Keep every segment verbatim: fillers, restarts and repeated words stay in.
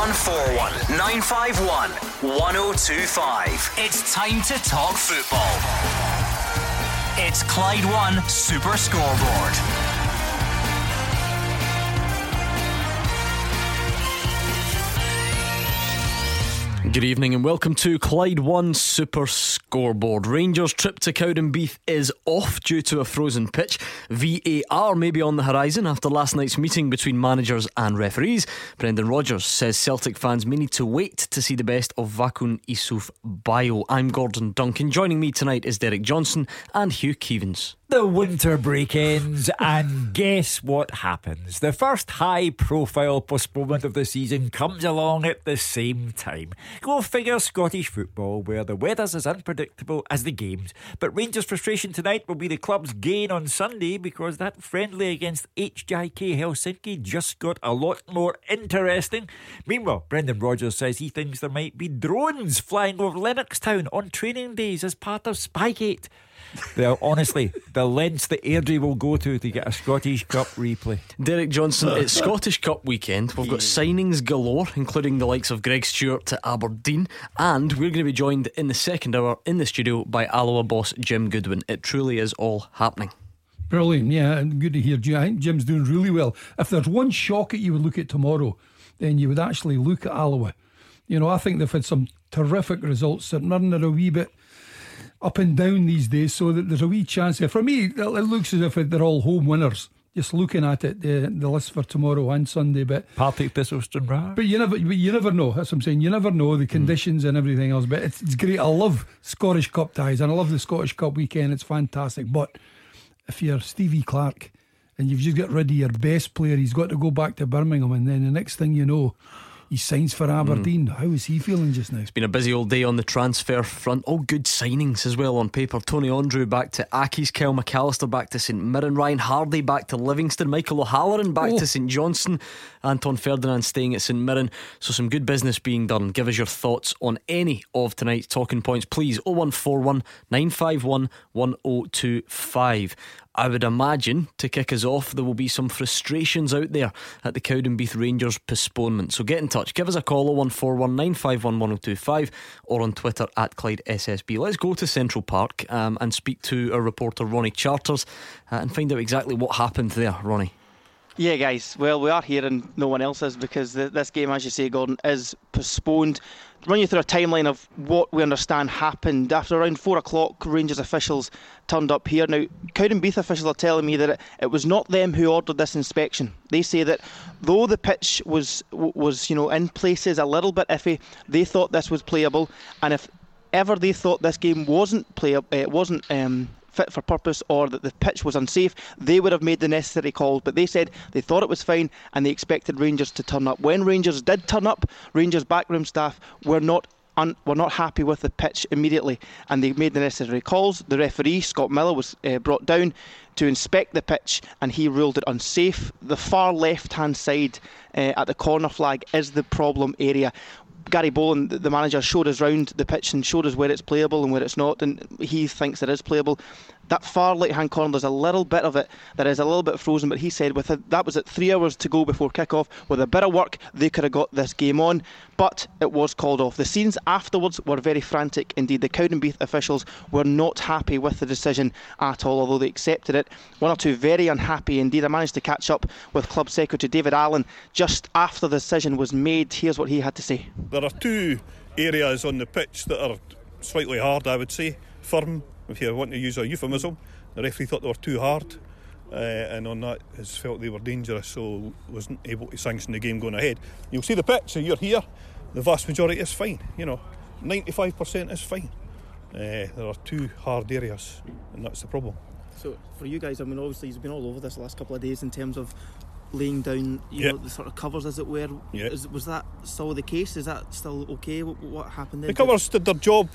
one four one, nine five one, one oh two five. It's time to talk football. It's Clyde One Super Scoreboard. Good evening and welcome to Clyde One Super Scoreboard. Rangers' trip to Cowdenbeath is off due to a frozen pitch. V A R may be on the horizon after last night's meeting between managers and referees. Brendan Rodgers says Celtic fans may need to wait to see the best of Vakun Issouf Bio. I'm Gordon Duncan. Joining me tonight is Derek Johnson and Hugh Keevins. The winter break ends and guess what happens? The first high profile postponement of the season comes along at the same time. Go figure Scottish football, where the weather's as unpredictable as the games. But Rangers' frustration tonight will be the club's gain on Sunday, because that friendly against H J K Helsinki just got a lot more interesting. Meanwhile, Brendan Rodgers says he thinks there might be drones flying over Lennoxtown on training days as part of Spygate. Well, honestly, the lengths that Airdrie will go to to get a Scottish Cup replay. Derek Johnson, it's Scottish Cup weekend. We've got signings galore, including the likes of Greg Stewart to Aberdeen, and we're going to be joined in the second hour in the studio by Alloa boss Jim Goodwin. It truly is all happening. Brilliant, yeah, and good to hear. I think Jim's doing really well. If there's one shock that you would look at tomorrow, then you would actually look at Alloa. You know, I think they've had some terrific results. They're running a wee bit up and down these days, so that there's a wee chance here. For me, it looks as if they're all home winners. Just looking at it, the, the list for tomorrow and Sunday, but Partick Thistle Stranraer. But you never, but you never know. That's what I'm saying. You never know the conditions mm. and everything else. But it's, it's great. I love Scottish Cup ties, and I love the Scottish Cup weekend. It's fantastic. But if you're Stevie Clark and you've just got rid of your best player, he's got to go back to Birmingham, and then the next thing you know, he signs for Aberdeen. Mm. How is he feeling just now? It's been a busy old day on the transfer front. All good signings as well on paper. Tony Andrew back to Accies, Kyle McAllister back to St Mirren, Ryan Hardy back to Livingston, Michael O'Halloran back oh. to St Johnstone, Anton Ferdinand staying at St Mirren. So some good business being done. Give us your thoughts on any of tonight's talking points, please. oh one four one, nine five one, one oh two five. I would imagine, to kick us off, there will be some frustrations out there at the Cowdenbeath Rangers postponement. So get in touch, give us a call, oh one four one, nine five one, one oh two five, or on Twitter at Clyde S S B. Let's go to Central Park um, and speak to our reporter Ronnie Charters uh, and find out exactly what happened there. Ronnie. Yeah, guys, well, we are here and no one else is, because the, this game, as you say, Gordon, is postponed. Run you through a timeline of what we understand happened. After around four o'clock, Rangers officials turned up here. Now, Cowdenbeath officials are telling me that it, it was not them who ordered this inspection. They say that though the pitch was was you know in places a little bit iffy, they thought this was playable, and if ever they thought this game wasn't playable, it wasn't um, fit for purpose, or that the pitch was unsafe, they would have made the necessary calls. But they said they thought it was fine and they expected Rangers to turn up. When Rangers did turn up, Rangers backroom staff were not un- were not happy with the pitch immediately, and they made the necessary calls. The referee, Scott Miller, was uh, brought down to inspect the pitch, and he ruled it unsafe. The far left hand side uh, at the corner flag is the problem area. Gary Boland, the manager, showed us round the pitch and showed us where it's playable and where it's not, and he thinks it is playable. That far right hand corner, there's a little bit of it that is a little bit frozen, but he said with a, that was at three hours to go before kick-off. With a bit of work, they could have got this game on, but it was called off. The scenes afterwards were very frantic indeed. The Cowdenbeath officials were not happy with the decision at all, although they accepted it. One or two very unhappy indeed. I managed to catch up with Club Secretary David Allen just after the decision was made. Here's what he had to say. There are two areas on the pitch that are slightly hard, I would say, firm, if you want to use a euphemism. The referee thought they were too hard, uh, and on that has felt they were dangerous, so wasn't able to sanction the game going ahead. You'll see the pitch, so you're here, the vast majority is fine, you know, ninety-five percent is fine. Uh, there are two hard areas, and that's the problem. So for you guys, I mean, obviously you've been all over this the last couple of days in terms of laying down, you yep. know, the sort of covers, as it were. Yep. Is, was that still the case? Is that still okay? What, what happened there? The covers did their job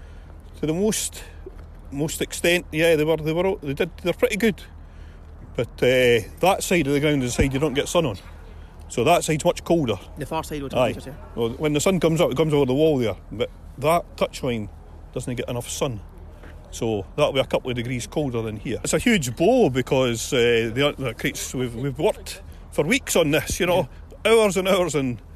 to the most most extent. Yeah, they were they were they did they're pretty good. But uh, that side of the ground is the side you don't get sun on. So that side's much colder. The far side would Aye. Yeah. Well, when the sun comes up, it comes over the wall there. But that touchline doesn't get enough sun. So that'll be a couple of degrees colder than here. It's a huge blow because uh, the, the creates, we've, we've worked for weeks on this, you know, yeah. hours and hours and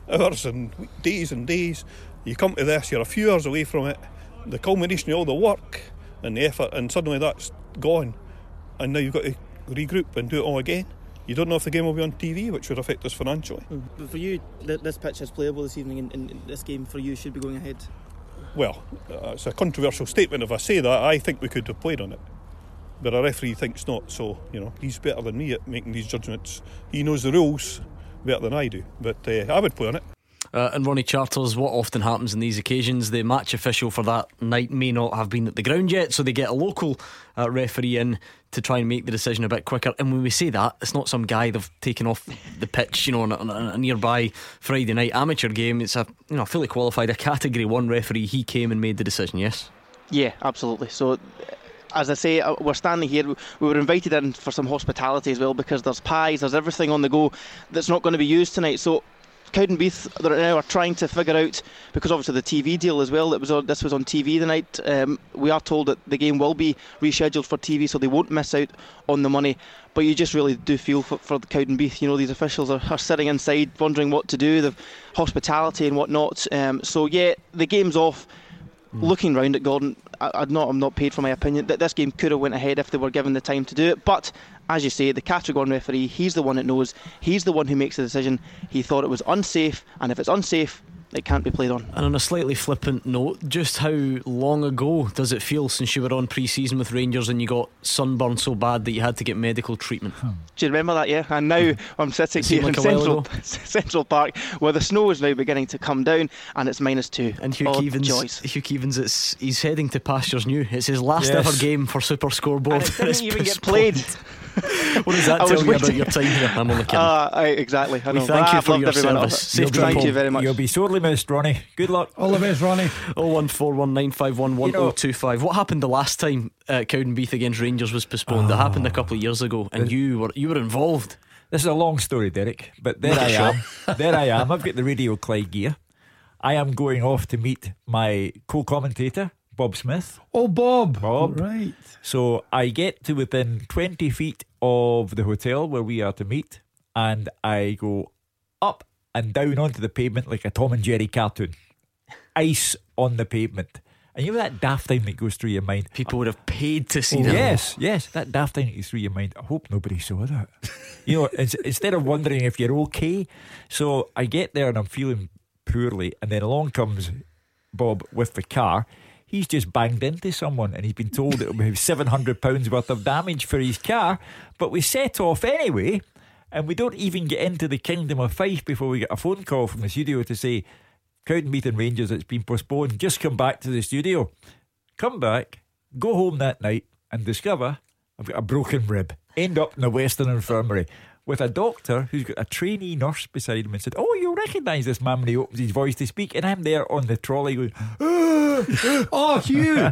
hours and days and days. You come to this, you're a few hours away from it, the culmination of all the work and the effort, and suddenly that's gone, and now you've got to regroup and do it all again. You don't know if the game will be on T V, which would affect us financially. But for you, this pitch is playable this evening, and this game for you should be going ahead. Well, uh, it's a controversial statement if I say that. I think we could have played on it, but our referee thinks not. So, you know, he's better than me at making these judgments. He knows the rules better than I do, but uh, I would play on it. Uh, and Ronnie Charters, what often happens in these occasions, the match official for that night may not have been at the ground yet, so they get a local uh, referee in to try and make the decision a bit quicker. And when we say that, it's not some guy they've taken off the pitch, you know, on a, on a nearby Friday night amateur game. It's a, you know, fully qualified, a category one referee. He came and made the decision. Yes? Yeah, absolutely. So, as I say, we're standing here. We were invited in for some hospitality as well, because there's pies, there's everything on the go that's not going to be used tonight. So Cowdenbeath right now are trying to figure out, because obviously the T V deal as well, that was on, this was on T V tonight. Um, we are told that the game will be rescheduled for T V, so they won't miss out on the money. But you just really do feel for, for the Cowdenbeath. You know, these officials are, are sitting inside wondering what to do, the hospitality and whatnot. Um, so yeah, the game's off. Mm. Looking round at Gordon, I, I'm not I'm not paid for my opinion that this game could have went ahead if they were given the time to do it. But as you say, the category one referee, he's the one that knows. He's the one who makes the decision. He thought it was unsafe, and if it's unsafe, it can't be played on. And on a slightly flippant note, just how long ago does it feel since you were on pre-season with Rangers and you got sunburned so bad that you had to get medical treatment? Hmm. Do you remember that? Yeah. And now I'm sitting here like in Central, Central Park, where the snow is now beginning to come down, and it's minus two. And Hugh oh, Keevins, joys. Hugh Keevins, it's he's heading to pastures new. It's his last yes. ever game for Super Scoreboard. And it didn't even get postponed. played. What does that I tell you waiting. about your time here? I'm only kidding. Uh, I, exactly. I we know. thank ah, you for I've your loved every minute of service. it. Safe Thank travel. you very much. You'll be sorely missed, Ronnie. Good luck. All the best, Ronnie. oh one four one nine five one one oh two five. What happened the last time uh, Cowdenbeath against Rangers was postponed? Oh. It happened a couple of years ago, and you were you were involved. This is a long story, Derek, but there I am. There I am. I've got the Radio Clyde gear. I am going off to meet my co-commentator, Bob Smith. Oh, Bob. Bob. Right. So I get to within twenty feet of the hotel where we are to meet, and I go up and down onto the pavement like a Tom and Jerry cartoon. Ice on the pavement. And you know that daft thing that goes through your mind? People would have paid to see Oh, that. yes, yes, that daft thing that goes through your mind. I hope nobody saw that. You know, ins- instead of wondering if you're okay. So I get there and I'm feeling poorly, and then along comes Bob with the car. He's just banged into someone, and he's been told it will be seven hundred pounds worth of damage for his car. But we set off anyway, and we don't even get into the Kingdom of Fife before we get a phone call from the studio to say Cowdenbeath and Rangers, it's been postponed. Just come back to the studio. Come back, go home that night, and discover I've got a broken rib. End up in the Western Infirmary with a doctor who's got a trainee nurse beside him and said, "Oh, you'll recognise this man when he opens his voice to speak." And I'm there on the trolley going, Oh, Hugh.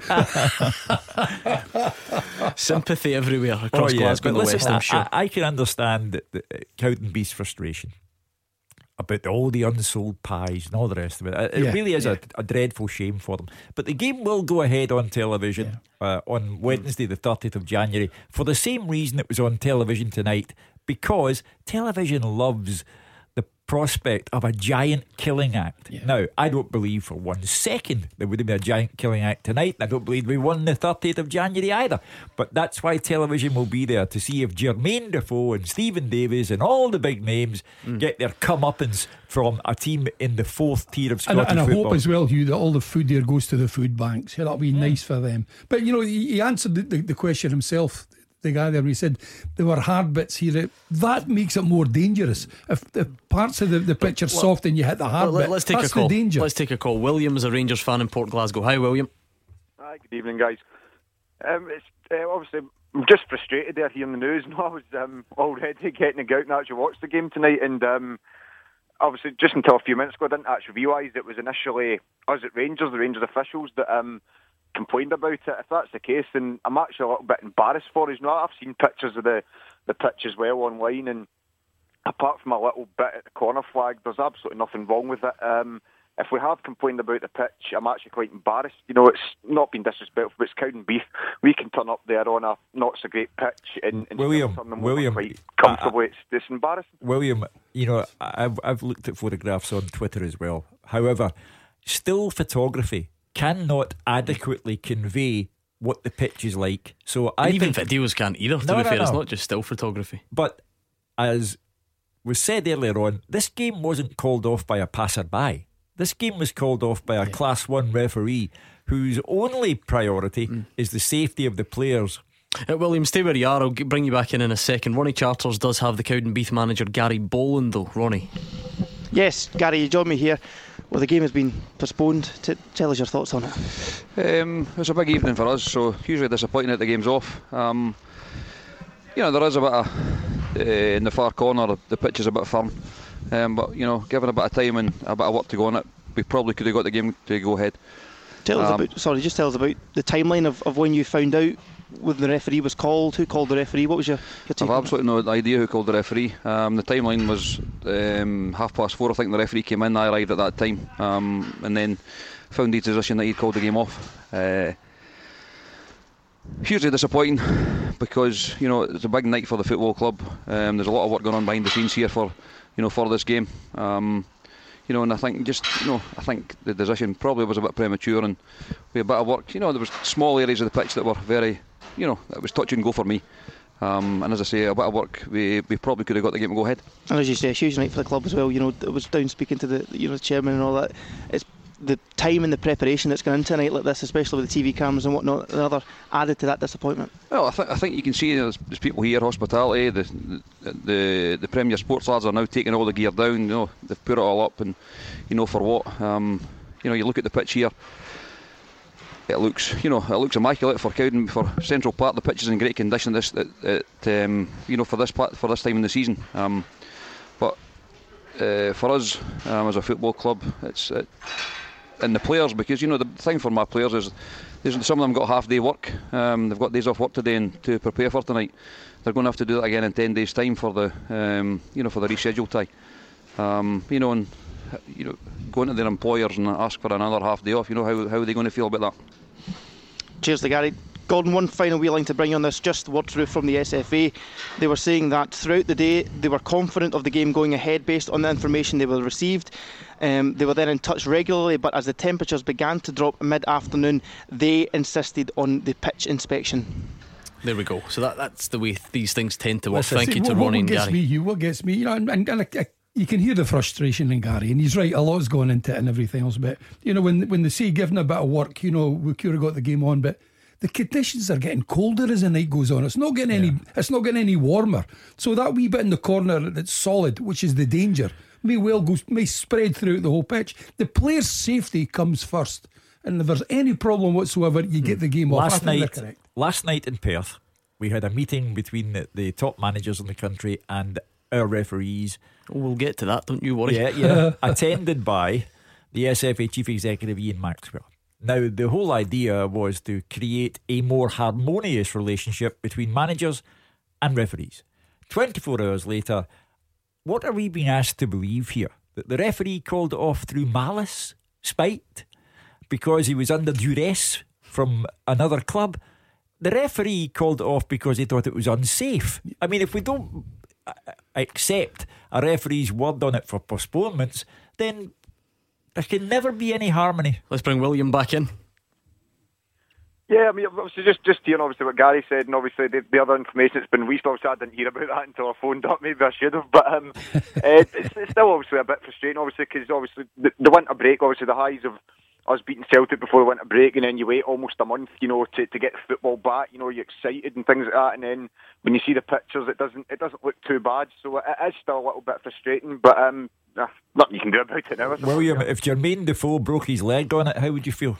Sympathy everywhere across oh, yeah. Glasgow and the listen, West, I'm I, sure. I, I can understand the, the, Cowdenbeath's frustration about all the unsold pies and all the rest of it. It Yeah, really is yeah. a, a dreadful shame for them. But the game will go ahead on television uh, on Wednesday the thirtieth of January for the same reason it was on television tonight, because television loves the prospect of a giant killing act. Yeah. Now, I don't believe for one second there would have been a giant killing act tonight. I don't believe we won the thirtieth of January either. But that's why television will be there, to see if Jermaine Defoe and Stephen Davis and all the big names mm. get their comeuppance from a team in the fourth tier of Scottish And, and I football. hope as well, Hugh, that all the food there goes to the food banks. Yeah, that'll be nice for them. But you know, he, he answered the, the, the question himself, the guy there. He said there were hard bits here. That makes it more dangerous. If the parts of the, the pitch are Well, soft and you hit the hard well, bit, let's take that's a call. the danger. Let's take a call. William is a Rangers fan in Port Glasgow. Hi, William. Hi, good evening, guys. Um, it's uh, obviously I'm just frustrated there hearing the news. No, I was um, already getting to go out and actually watch the game tonight, and um, obviously just until a few minutes ago I didn't actually realise it was initially us at Rangers, the Rangers officials, that um, complained about it. If that's the case, then I'm actually a little bit embarrassed for us. No, I've seen pictures of the, the pitch as well online, and apart from a little bit at the corner flag, there's absolutely nothing wrong with it. Um, if we have complained about the pitch, I'm actually quite embarrassed. You know, it's not been disrespectful, but it's Cowdenbeath. We can turn up there on a not so great pitch and, and William, turn them William, quite comfortably. Uh, it's, it's embarrassing. William, you know, I've I've looked at photographs on Twitter as well. However, still photography cannot adequately convey what the pitch is like. So I and even think, videos can't either. To no, be no, fair, no. it's not just still photography. But as was said earlier on, this game wasn't called off by a passerby. This game was called off by a yeah. Class one referee whose only priority mm. is the safety of the players. Uh, William, stay where you are. I'll bring you back in in a second. Ronnie Charters does have the Cowdenbeath manager Gary Boland though. Ronnie. Yes, Gary, you join me here. Well, the game has been postponed. T- tell us your thoughts on it. Um, it was a big evening for us, so hugely disappointing that the game's off. Um, you know, there is a bit of uh, in the far corner, the pitch is a bit firm, um, but you know, given a bit of time and a bit of work to go on it, we probably could have got the game to go ahead. Tell us um, about. Sorry, just tell us about the timeline of, of when you found out when the referee was called. Who called the referee? What was your, your take? I've absolutely no idea who called the referee. Um, the timeline was um, half past four. I think the referee came in. I arrived at that time, um, and then found the position that he'd called the game off. Uh, hugely disappointing because you know it's a big night for the football club. Um, there's a lot of work going on behind the scenes here for you know for this game. Um, You know, and I think just you know, I think the decision probably was a bit premature, and with a bit of work, you know, there was small areas of the pitch that were very, you know, it was touch and go for me. Um, and as I say, a bit of work, we we probably could have got the game to go ahead. And as you say, a huge night for the club as well. You know, it was down speaking to the you know the chairman and all that. It's the time and the preparation that's gone into a night like this, especially with the T V cameras and whatnot, another added to that disappointment. Well, I think I think you can see you know, there's, there's people here, hospitality, the, the the Premier Sports lads are now taking all the gear down. You know, they've put it all up, and you know for what? Um, you know, you look at the pitch here. It looks, you know, it looks immaculate for Cowden, for Central Park. The pitch is in great condition. This, it, it, um, you know, for this part, for this time in the season. Um, but uh, for us um, as a football club, it's. It, and the players, because you know the thing for my players is there's, some of them got half day work, um, they've got days off work today and to prepare for tonight. They're going to have to do that again in ten days time for the um, you know for the reschedule tie. Um, you know and you know going to their employers and ask for another half day off, you know how, how are they going to feel about that? Cheers to Gary. Gordon, one final wee line to bring you on this, just word through from the S F A. They were saying that throughout the day they were confident of the game going ahead based on the information they were received. Um, they were then in touch regularly, but as the temperatures began to drop mid-afternoon, they insisted on the pitch inspection. There we go. So that that's the way these things tend to work. Listen, Thank see, you to what, Ronnie and what gets Gary. Me, you, what gets me, you know, and, and, and I, I, you can hear the frustration in Gary, and he's right. A lot's going into it and everything else. But you know, when when they say given a bit of work, you know, we could have got the game on, but the conditions are getting colder as the night goes on. It's not getting yeah. any. It's not getting any warmer. So that wee bit in the corner that's solid, which is the danger, may well go, may spread throughout the whole pitch. The player's safety comes first, and if there's any problem whatsoever, you get the game last off. I think night, they're correct. Last night in Perth, we had a meeting between the, the top managers in the country and our referees. Oh, we'll get to that, don't you worry. Yeah, yeah. Attended by the S F A Chief Executive Ian Maxwell. Now, the whole idea was to create a more harmonious relationship between managers and referees. twenty-four hours later, what are we being asked to believe here? That the referee called it off through malice, spite, because he was under duress from another club? The referee called it off because he thought it was unsafe. I mean, if we don't accept a referee's word on it for postponements, then there can never be any harmony. Let's bring William back in. Yeah, I mean, obviously, just just hearing obviously what Gary said, and obviously the, the other information that's been released. Obviously, I didn't hear about that until I phoned up. Maybe I should have, but um, uh, it's, it's still obviously a bit frustrating. Obviously, because obviously the, the winter break, obviously the highs of us beating Celtic before the winter break, and then you wait almost a month, you know, to, to get football back. You know, you're excited and things like that, and then when you see the pictures, it doesn't it doesn't look too bad. So it is still a little bit frustrating, but um, nothing you can do about it now. William, if Jermaine Defoe broke his leg on it, how would you feel?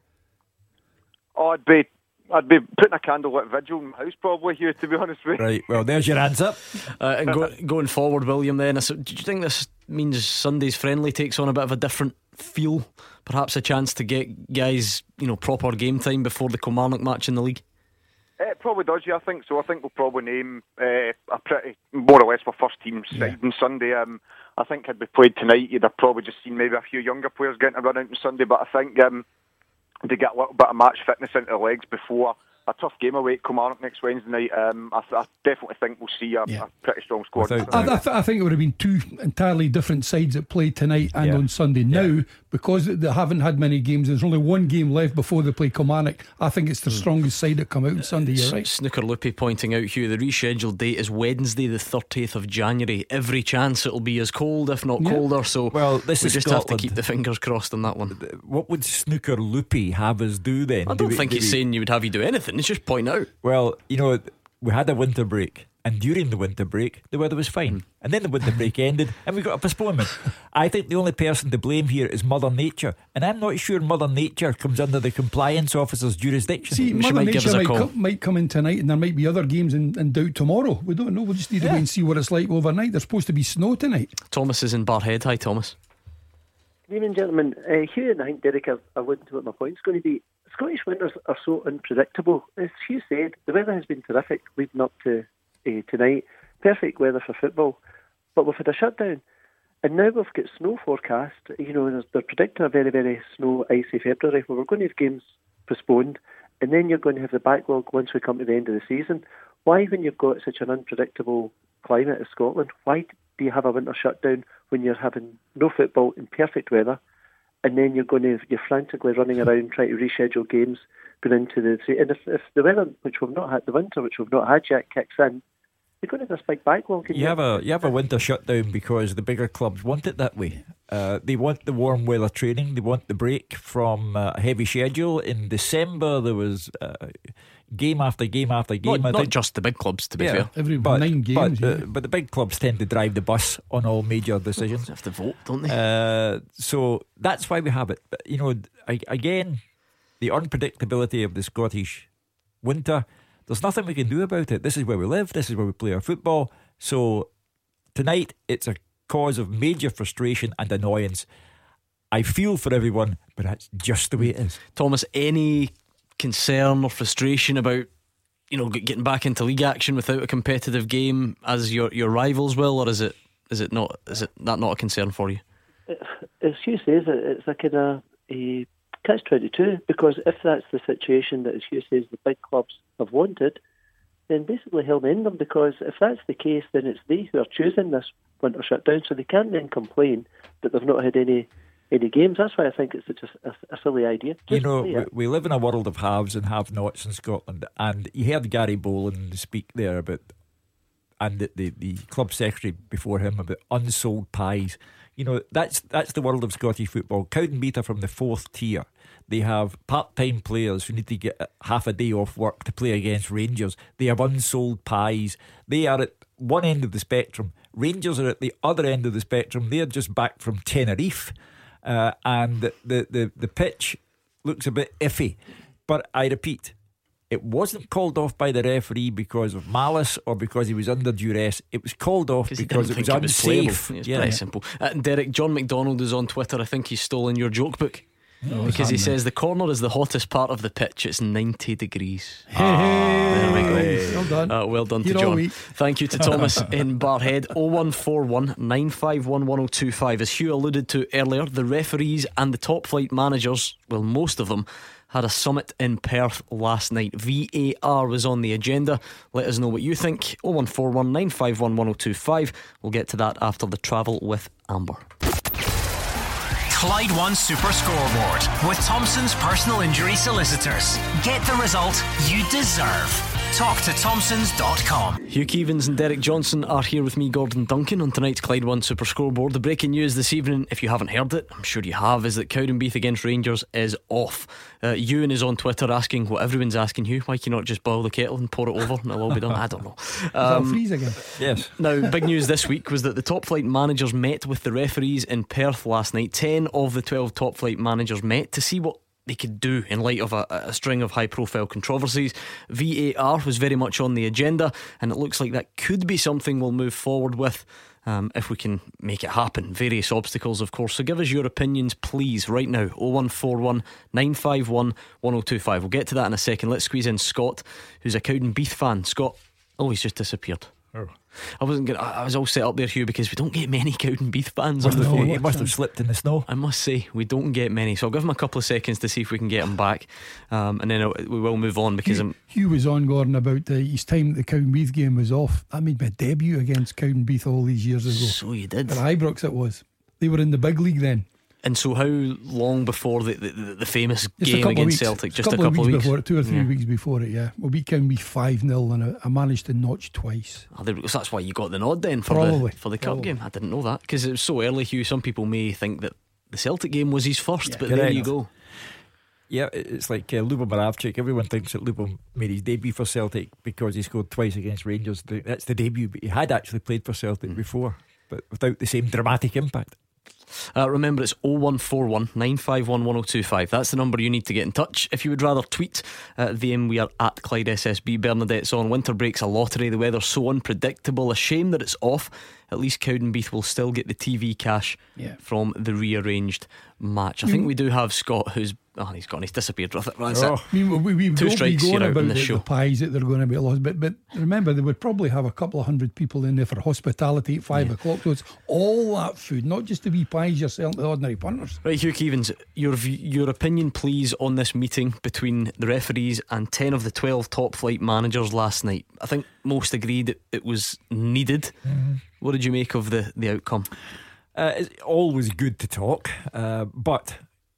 Oh, I'd be. I'd be putting a candlelit vigil in my house probably here, to be honest with you. Right, well, there's your answer. uh, and go, going forward, William, then, do you think this means Sunday's friendly takes on a bit of a different feel? Perhaps a chance to get guys, you know, proper game time before the Kilmarnock match in the league? It probably does, yeah, I think so. I think we'll probably name uh, a pretty, more or less, my first team side yeah. on Sunday. Um, I think had we played tonight, you'd have probably just seen maybe a few younger players getting a run out on Sunday. But I think um, to get a little bit of match fitness into the legs before a tough game away at Kilmarnock next Wednesday night, um, I, th- I definitely think we'll see a, yeah. a pretty strong squad. I, I, th- I think it would have been two entirely different sides that played tonight and yeah. on Sunday. Now, yeah. because they haven't had many games, there's only one game left before they play Kilmarnock. I think it's the mm. strongest side that come out on Sunday. You're right. Snooker Loopy pointing out, Hugh, the rescheduled date is Wednesday the thirtieth of January. Every chance it'll be as cold, if not yeah. colder. So well, this we is just Scotland. have to keep the fingers crossed on that one. What would Snooker Loopy have us do then? I don't do think we, he's we... saying you would have you do anything. It's just point out. Well, you know, we had a winter break, and during the winter break the weather was fine, mm. and then the winter break ended and we got a postponement. I think the only person to blame here is Mother Nature, and I'm not sure Mother Nature comes under the compliance officer's jurisdiction. See, Mother might Nature might, co- might come in tonight, and there might be other games in, in doubt tomorrow. We don't know. We'll just need yeah. to wait and see what it's like overnight. There's supposed to be snow tonight. Thomas is in Barhead. Hi, Thomas. Good evening, gentlemen. uh, Hugh and I think Derek are alluding to what my point's going to be. Scottish winters are so unpredictable. As Hugh said, the weather has been terrific leading up to uh, tonight. Perfect weather for football. But we've had a shutdown. And now we've got snow forecast. You know, they're predicting a very, very snow, icy February, where we're going to have games postponed. And then you're going to have the backlog once we come to the end of the season. Why, when you've got such an unpredictable climate as Scotland, why do you have a winter shutdown when you're having no football in perfect weather? And then you're going to you're frantically running around trying to reschedule games going into the and if, if the weather, which we've not had, the winter which we've not had yet, kicks in, you're going to have this big backlog. You, you have a you have a winter shutdown because the bigger clubs want it that way. Uh, they want the warm weather training. They want the break from uh, a heavy schedule. In December there was uh, game after game after game. Not, I not think. just the big clubs, to be yeah, fair. Every but, nine games. But, yeah. uh, but the big clubs tend to drive the bus on all major decisions. They have to vote, don't they? Uh, so that's why we have it. But, you know, I, again, the unpredictability of the Scottish winter, there's nothing we can do about it. This is where we live. This is where we play our football. So tonight, it's a cause of major frustration and annoyance. I feel for everyone, but that's just the way it is. Thomas, any concern or frustration about, you know, getting back into league action without a competitive game as your your rivals will, or is it is it not is it that not a concern for you? As Hugh says, it's a kind of a catch twenty-two, because if that's the situation that, as Hugh says, the big clubs have wanted, then basically he'll end them, because if that's the case, then it's they who are choosing this winter shutdown, so they can't then complain that they've not had any any games. That's why I think it's such a, a, a silly idea. Just you know, we, we live in a world of haves and have-nots in Scotland, and you heard Gary Boland speak there about, and the, the, the club secretary before him, about unsold pies. You know, that's that's the world of Scottish football. Cowdenbeath are from the fourth tier. They have part-time players who need to get half a day off work to play against Rangers. They have unsold pies. They are at one end of the spectrum. Rangers are at the other end of the spectrum. They're just back from Tenerife. Uh, and the, the, the, the pitch looks a bit iffy. But I repeat, it wasn't called off by the referee because of malice or because he was under duress. It was called off because it was unsafe. It's yeah. pretty simple. uh, Derek, John McDonald is on Twitter. I think he's stolen your joke book. No, because he says the corner is the hottest part of the pitch. It's ninety degrees. Hey, ah, there we go. Well done. Uh, well done You're to John. Thank you to Thomas in Barhead. oh one four one, nine five one, one oh two five. As Hugh alluded to earlier, the referees and the top flight managers, well, most of them, had a summit in Perth last night. V A R was on the agenda. Let us know what you think. oh one four one, nine five one, one oh two five. We'll get to that after the travel with Amber. Clyde One Super Scoreboard with Thompson's personal injury solicitors. Get the result you deserve. talk to thompsons dot com. Hugh Keevins and Derek Johnson are here with me, Gordon Duncan, on tonight's Clyde One Super Scoreboard. The breaking news this evening, if you haven't heard it, I'm sure you have, is that Cowdenbeath against Rangers is off. uh, Ewan is on Twitter asking what everyone's asking, Hugh, why can you not just boil the kettle and pour it over and it'll all be done? I don't know. um, freeze again? Yes. Now, big news this week was that the top flight managers met with the referees in Perth last night. Ten of the twelve top flight managers met to see what they could do in light of a, a string of high profile controversies. V A R was very much on the agenda, and it looks like that could be something we'll move forward with um, if we can make it happen. Various obstacles, of course, so give us your opinions please right now. oh one four one, nine five one, one oh two five. We'll get to that in a second. Let's squeeze in Scott, who's a Cowdenbeath fan. Scott, oh, he's just disappeared. Oh. I wasn't gonna, I was all set up there, Hugh, because we don't get many Cowdenbeath fans on the Must have- phone. he must have slipped in the snow. I must say, we don't get many, so I'll give him a couple of seconds to see if we can get him back, um, and then I'll, we will move on because Hugh, I'm. Hugh was on, Gordon, about uh, his time that the Cowdenbeath game was off. I made my debut against Cowdenbeath all these years ago. So you did. At Ibrox it was. They were in the big league then. And so, how long before the the, the famous Just game a couple of against weeks. Celtic? Just Just a couple, a couple of weeks, weeks before it, two or three Yeah. weeks before it. Yeah, we beat Cowdenbeath five nil, and I, I managed to notch twice. Oh, there we go. So that's why you got the nod then for Probably. the for the cup Probably. game. I didn't know that because it was so early, Hugh. Some people may think that the Celtic game was his first, Yeah. but there Correct. you go. Yeah, it's like uh, Lubo Moravcik. Everyone thinks that Lubo made his debut for Celtic because he scored twice against Rangers. The- That's the debut, but he had actually played for Celtic Mm. before, but without the same dramatic impact. Uh, remember, it's oh one four one, nine five one, one oh two five. That's the number you need to get in touch. If you would rather tweet uh, V M, we are at Clyde S S B. Bernadette's on. Winter break's a lottery. The weather's so unpredictable. A shame that it's off. At least Cowdenbeath will still get the T V cash Yeah. from the rearranged match. I think we do have Scott, who's oh, he's gone. He's disappeared. That's Oh. it. I mean, we, we Two don't be strikes, going you're out about in the the, show. the pies that they're going to be lost, but but remember they would probably have a couple of hundred people in there for hospitality at five o'clock. So it's all that food, not just the wee pies you're selling to the ordinary punters. Right, Hugh Keevins, your v- your opinion, please, on this meeting between the referees and ten of the twelve top flight managers last night. I think most agreed it, it was needed. Mm-hmm. What did you make of the, the outcome? Uh, it's always good to talk, uh, but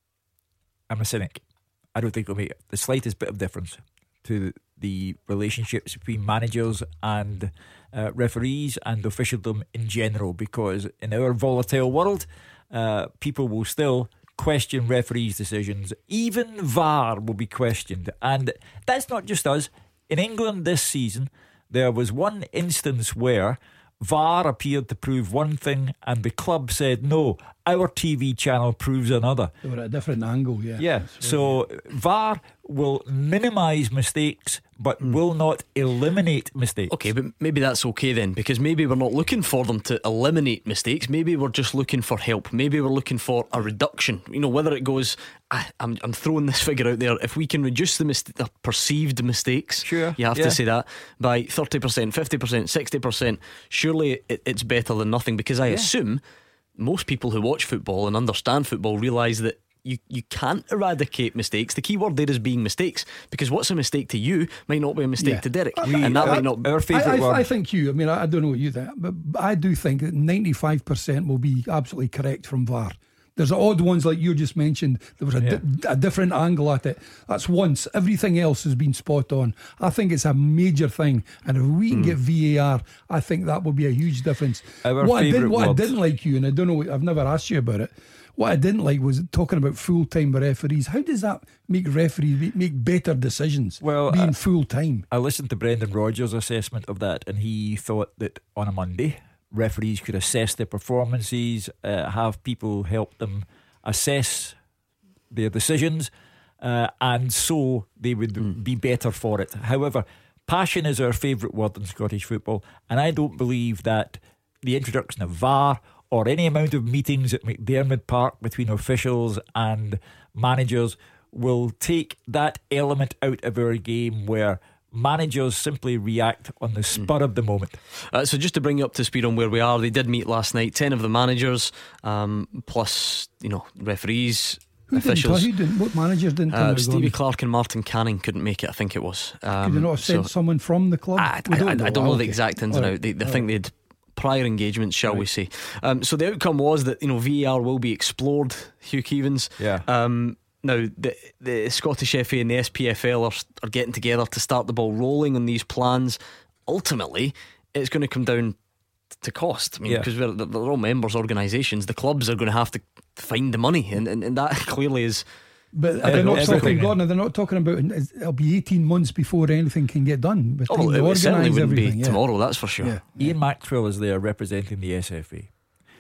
I'm a cynic. I don't think it'll make the slightest bit of difference to the relationships between managers and uh, referees and officialdom in general, because in our volatile world, uh, people will still question referees' decisions. Even V A R will be questioned, and that's not just us. In England this season, there was one instance where V A R appeared to prove one thing and the club said no, our T V channel proves another. They were at a different angle, yeah. Yeah, so V A R will minimise mistakes but will not eliminate mistakes. Okay, but maybe that's okay then, because maybe we're not looking for them to eliminate mistakes. Maybe we're just looking for help. Maybe we're looking for a reduction. You know, whether it goes, I, I'm, I'm throwing this figure out there. If we can reduce the, mis- the perceived mistakes, Sure, you have yeah. to say that, by thirty percent, fifty percent, sixty percent, surely it, it's better than nothing. Because I assume most people who watch football and understand football realise that You, you can't eradicate mistakes. The key word there is being mistakes, because what's a mistake to you might not be a mistake Yeah. to Derek, We- and that I- might not. Our favourite I, I, word. I think you, I mean, I, I don't know what you think, but I do think that ninety-five percent will be absolutely correct from V A R. There's odd ones like you just mentioned. There was a, Yeah. di- a different angle at it. That's once. Everything else has been spot on. I think it's a major thing, and if we can get V A R, I think that will be a huge difference. Our what I, did, favourite what I word. didn't like you, and I don't know, I've never asked you about it. What I didn't like was talking about full time referees. How does that make referees make- make better decisions? Well, being uh, full time. I listened to Brendan Rodgers' assessment of that, and he thought that on a Monday, referees could assess their performances, uh, have people help them assess their decisions, uh, and so they would be better for it. However, passion is our favourite word in Scottish football, and I don't believe that the introduction of V A R or any amount of meetings at McDiarmid Park between officials and managers will take that element out of our game where managers simply react on the spur of the moment. Uh, so just to bring you up to speed on where we are, they did meet last night. Ten of the managers, um, plus you know referees, Who didn't, officials. who didn't, what managers didn't Uh, come out, Stevie Gordon? Clark and Martin Canning couldn't make it. I think it was. Um, Could they not have sent so- someone from the club? I, We I, I, I don't know Okay. the exact ins and All outs. They, they All think they had prior engagements, shall we say. Um, so the outcome was that you know V A R will be explored, Hugh Keevins. Yeah. Um, now the the Scottish F A and the S P F L are, are getting together to start the ball rolling on these plans. Ultimately, it's going to come down to cost. I mean, Yeah. because we're they're all members organisations. The clubs are going to have to find the money, and, and, and that clearly is. But Uh, they're not everything. talking, Gordon, they're not talking about it'll be eighteen months before anything can get done. By the Oh, time it, they it certainly organise wouldn't everything, be yeah. tomorrow. That's for sure. Yeah. Ian Maxwell is there representing the S F A.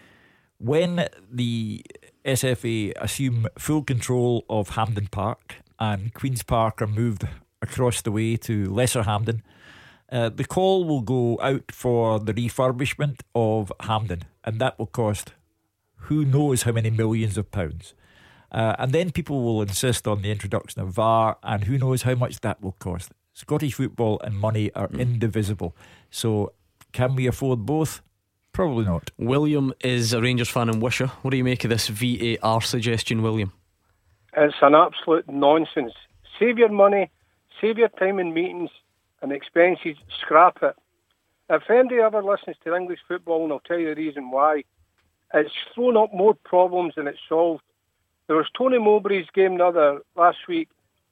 When the S F A assume full control of Hampden Park and Queen's Park are moved across the way to Lesser Hampden, uh, the call will go out for the refurbishment of Hampden, and that will cost who knows how many millions of pounds. Uh, and then people will insist on the introduction of V A R, and who knows how much that will cost. Scottish football and money are indivisible. So Can we afford both? Probably not. William is a Rangers fan in Wishaw. What do you make of this V A R suggestion, William? It's an absolute nonsense. Save your money, save your time in meetings and expenses, scrap it. If anybody ever listens to English football, and I'll tell you the reason why, it's thrown up more problems than it's solved. There was Tony Mowbray's game the other last week.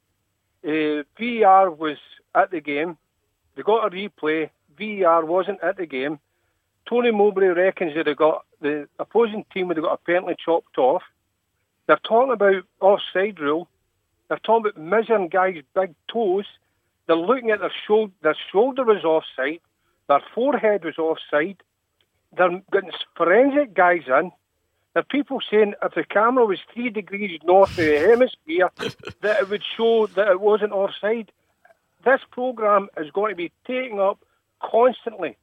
Uh, V A R was at the game. They got a replay. V A R wasn't at the game. Tony Mowbray reckons that they got the opposing team would have got a penalty chopped off. They're talking about offside rule. They're talking about measuring guys' big toes. They're looking at their shoulder. Their shoulder was offside. Their forehead was offside. They're getting forensic guys in. There are people saying if the camera was three degrees north of the hemisphere, that it would show that it wasn't offside. This programme is going to be taken up constantly.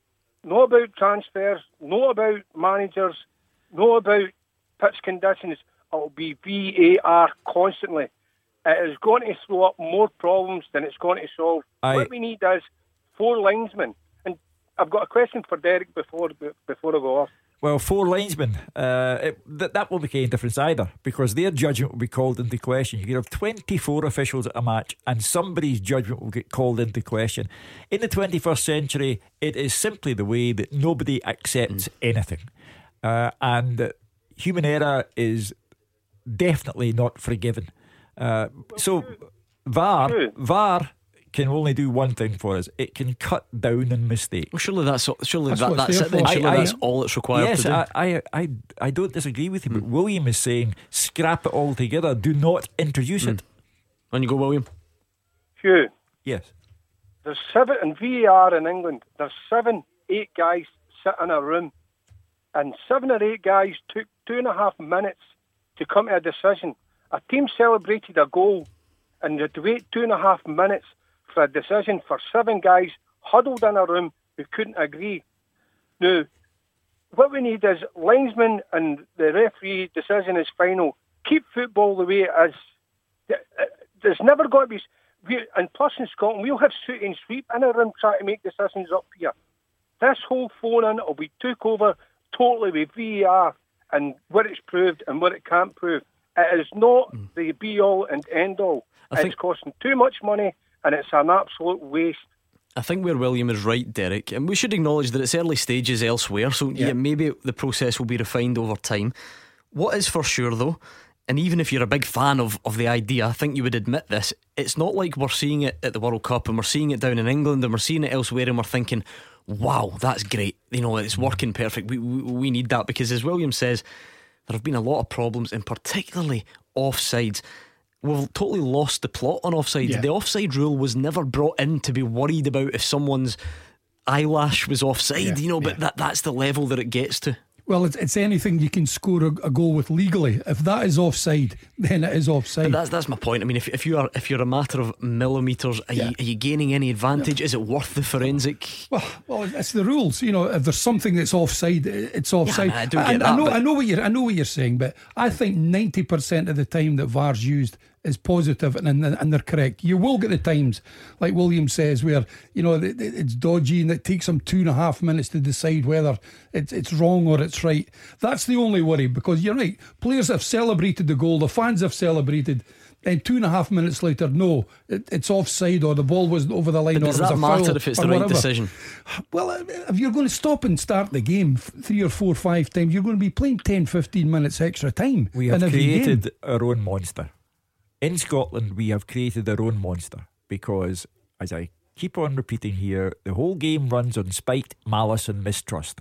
Not about transfers, not about managers, not about pitch conditions. It'll be V A R constantly. It is going to throw up more problems than it's going to solve. I... What we need is four linesmen. And I've got a question for Derek before before I go off. Well, four linesmen, uh, it, th- that won't make any difference either, because their judgment will be called into question. You can have twenty-four officials at a match and somebody's judgment will get called into question. In the twenty-first century, it is simply the way that nobody accepts mm. anything. Uh, and human error is definitely not forgiven. Uh, so V A R, V A R can only do one thing for us. It can cut down on mistakes. Well, surely that's surely that's, that, that's it. Then surely I, that's I, all it's required yes, to do. I, I, I, I don't disagree with you, but mm. William is saying scrap it all together. Do not introduce mm. it. On you go, William. Hugh. Yes. There's seven in V A R in England. There's seven, eight guys sit in a room, and seven or eight guys took two and a half minutes to come to a decision. A team celebrated a goal, and they had to wait two and a half minutes for a decision for seven guys huddled in a room who couldn't agree. Now, what we need is linesmen and the referee decision is final. Keep football the way it is. There's never got to be... We, and plus in Scotland, we'll have suit and sweep in a room trying to make decisions up here. This whole phone-in will be took over totally with V A R and what it's proved and what it can't prove. It is not mm. the be-all and end-all. I it's costing too much money and it's an absolute waste. I think where William is right, Derek, and we should acknowledge that it's early stages elsewhere, so yeah. yeah, maybe the process will be refined over time. What is for sure though, and even if you're a big fan of, of the idea, I think you would admit this, it's not like we're seeing it at the World Cup and we're seeing it down in England and we're seeing it elsewhere and we're thinking, wow, that's great, you know, it's working perfect, we, we, we need that, because as William says, there have been a lot of problems, and particularly offsides. We've totally lost the plot on offsides. Yeah. The offside rule was never brought in to be worried about if someone's eyelash was offside, yeah, you know, but yeah. that, that's the level that it gets to. Well, it's, it's anything you can score a, a goal with legally. If that is offside, then it is offside. But that's that's my point. I mean, if if you are if you're a matter of millimetres, are, yeah. you, are you gaining any advantage? Yeah. Is it worth the forensic? Well, well, it's the rules. You know, if there's something that's offside, it's offside. Yeah, I, do get I, that, I know, but... I know what you're, I know what you're saying, but I think ninety percent of the time that V A R's used is positive and, and they're correct. You will get the times, like William says, where you know it's dodgy and it takes them two and a half minutes to decide whether it's it's wrong or it's right. That's the only worry, because you're right. Players have celebrated the goal, the fans have celebrated, and two and a half minutes later, no, it, it's offside or the ball wasn't over the line. But does or it was that a matter foul if it's or the right whatever. decision? Well, if you're going to stop and start the game three or four, five times, you're going to be playing ten, fifteen minutes extra time. We have created our own monster. In Scotland, we have created our own monster because, as I keep on repeating here, the whole game runs on spite, malice and mistrust.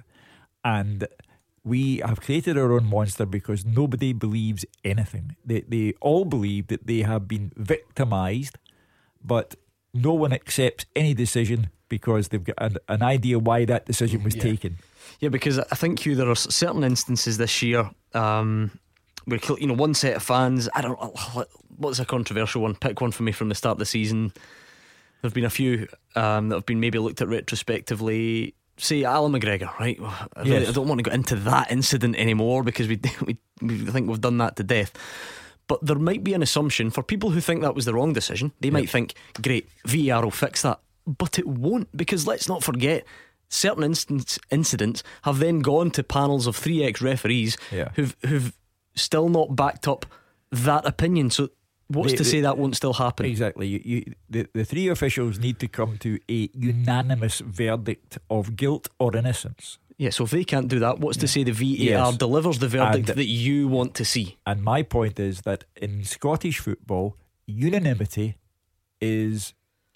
And we have created our own monster because nobody believes anything. They, they all believe that they have been victimised, but no one accepts any decision because they've got an, an idea why that decision was yeah. taken. Yeah, because I think, Hugh, there are certain instances this year um, where, you know, one set of fans, I don't know, what's a controversial one? Pick one for me from the start of the season. There have been a few um, that have been maybe looked at retrospectively. Say Alan McGregor, right? I, really, yes. I don't want to go into that incident anymore because we, we we think we've done that to death. But there might be an assumption for people who think that was the wrong decision. They yep. might think, great, V A R will fix that. But it won't, because let's not forget, certain instance, incidents have then gone to panels of three ex-referees Yeah. who've, who've still not backed up that opinion. So what's They- to they- say that won't still happen? Exactly. You, you, the, the three officials need to come to a unanimous verdict of guilt or innocence. Yeah, so if they can't do that, what's to say the V A R Yes. delivers the verdict And- that you want to see? And my point is that in Scottish football, unanimity is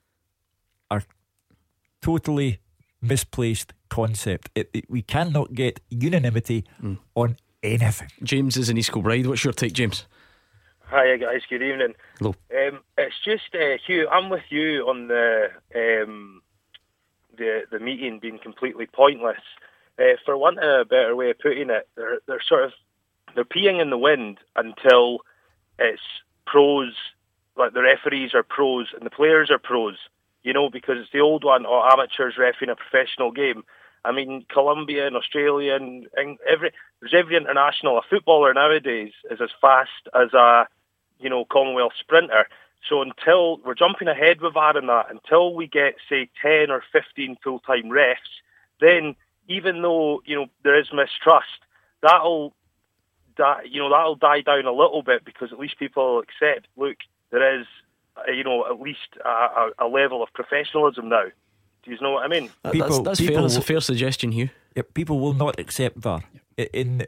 a totally misplaced concept. It, it, we cannot get unanimity Mm. on anything. James is in East Kilbride. What's your take, James? Hi guys, good evening. Hello. Um, it's just uh, Hugh. I'm with you on the um, the the meeting being completely pointless. Uh, for want of a better way of putting it, they're they're sort of they're peeing in the wind until it's pros. Like the referees are pros and the players are pros. You know, because it's the old one, or amateurs refereeing a professional game. I mean, Colombia and Australia and, and every there's every international. A footballer nowadays is as fast as a you know, Commonwealth sprinter. So until we're jumping ahead with V A R and that, until we get, say, ten or fifteen full-time refs, then even though, you know, there is mistrust, that'll, die, you know, that'll die down a little bit because at least people will accept, look, there is, uh, you know, at least a, a, a level of professionalism now. Do you know what I mean? That- People- that's that's people fair. That's a will- fair suggestion, Hugh. Yeah, people will not accept V A R. In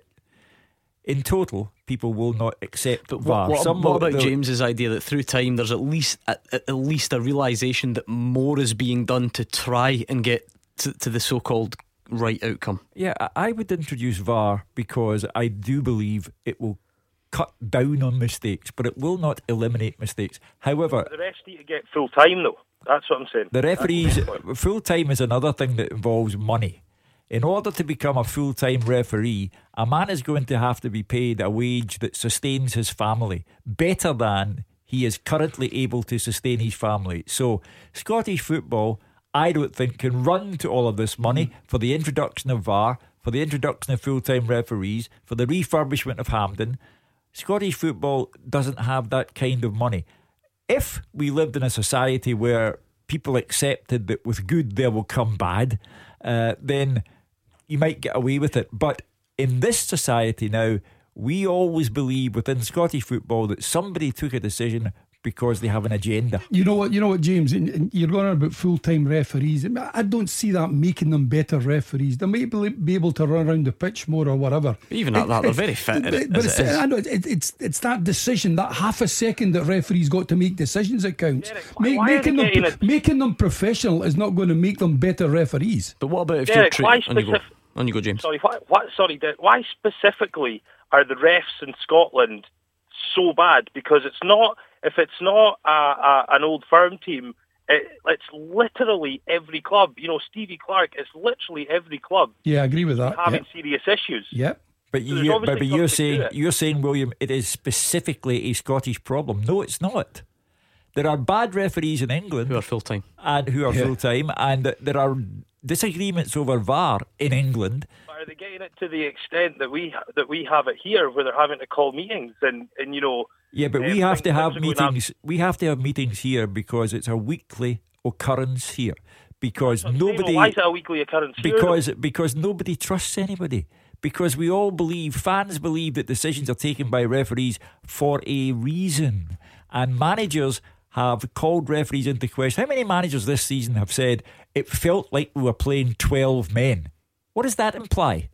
in total, people will not accept But V A R. what, what, Some what will- about they'll- James's idea that through time there's at least at, at least a realisation that more is being done to try and get to, to the so-called right outcome? Yeah, I- I would introduce V A R because I do believe it will cut down on mistakes, but it will not eliminate mistakes. However, The refs need to get full-time, though. That's what I'm saying. the referees, That's my point. full time is another thing that involves money. In order to become a full time referee, a man is going to have to be paid a wage that sustains his family better than he is currently able to sustain his family. So, Scottish football, I don't think, can run to all of this money for the introduction of V A R, for the introduction of full time referees, for the refurbishment of Hampden. Scottish football doesn't have that kind of money. If we lived in a society where people accepted that with good there will come bad, uh, then you might get away with it. But in this society now, we always believe within Scottish football that somebody took a decision because they have an agenda. You know what, you know what, James, and, and you're going on about full-time referees. I don't see that making them better referees. They might be be able to run around the pitch more or whatever. But even at that, they're very fit at it, But as it's, it is. I know, it's, it's it's that decision, that half a second that referees got to make decisions that counts. Derek, why- Make- why are making they them getting pro- it? making them professional is not going to make them better referees. But what about if Derek, you're why tra- on you go, specific- on you go, James? Sorry, what, what, sorry, Derek, why specifically are the refs in Scotland so bad? Because it's not, if it's not a, a, an old firm team, it, it's literally every club. You know, Stevie Clark, it's literally every club Yeah, I agree with that. having Yep. serious issues. Yep. But, So there's you, obviously but, but you're something to saying it. you're saying, William, it is specifically a Scottish problem. No, it's not. There are bad referees in England Who are full-time? and who are Yeah. full time, and there are disagreements over V A R in England. But are they getting it to the extent that we that we have it here, where they're having to call meetings and, and you know? Yeah, but um, we have things- to have things are going up. meetings. We have to have meetings here because it's a weekly occurrence here. Because I'm saying, well, nobody, why is it a weekly occurrence here, though? because because nobody trusts anybody. Because we all believe, fans believe that decisions are taken by referees for a reason, and managers have called referees into question. How many managers this season have said it felt like we were playing twelve men? What does that imply?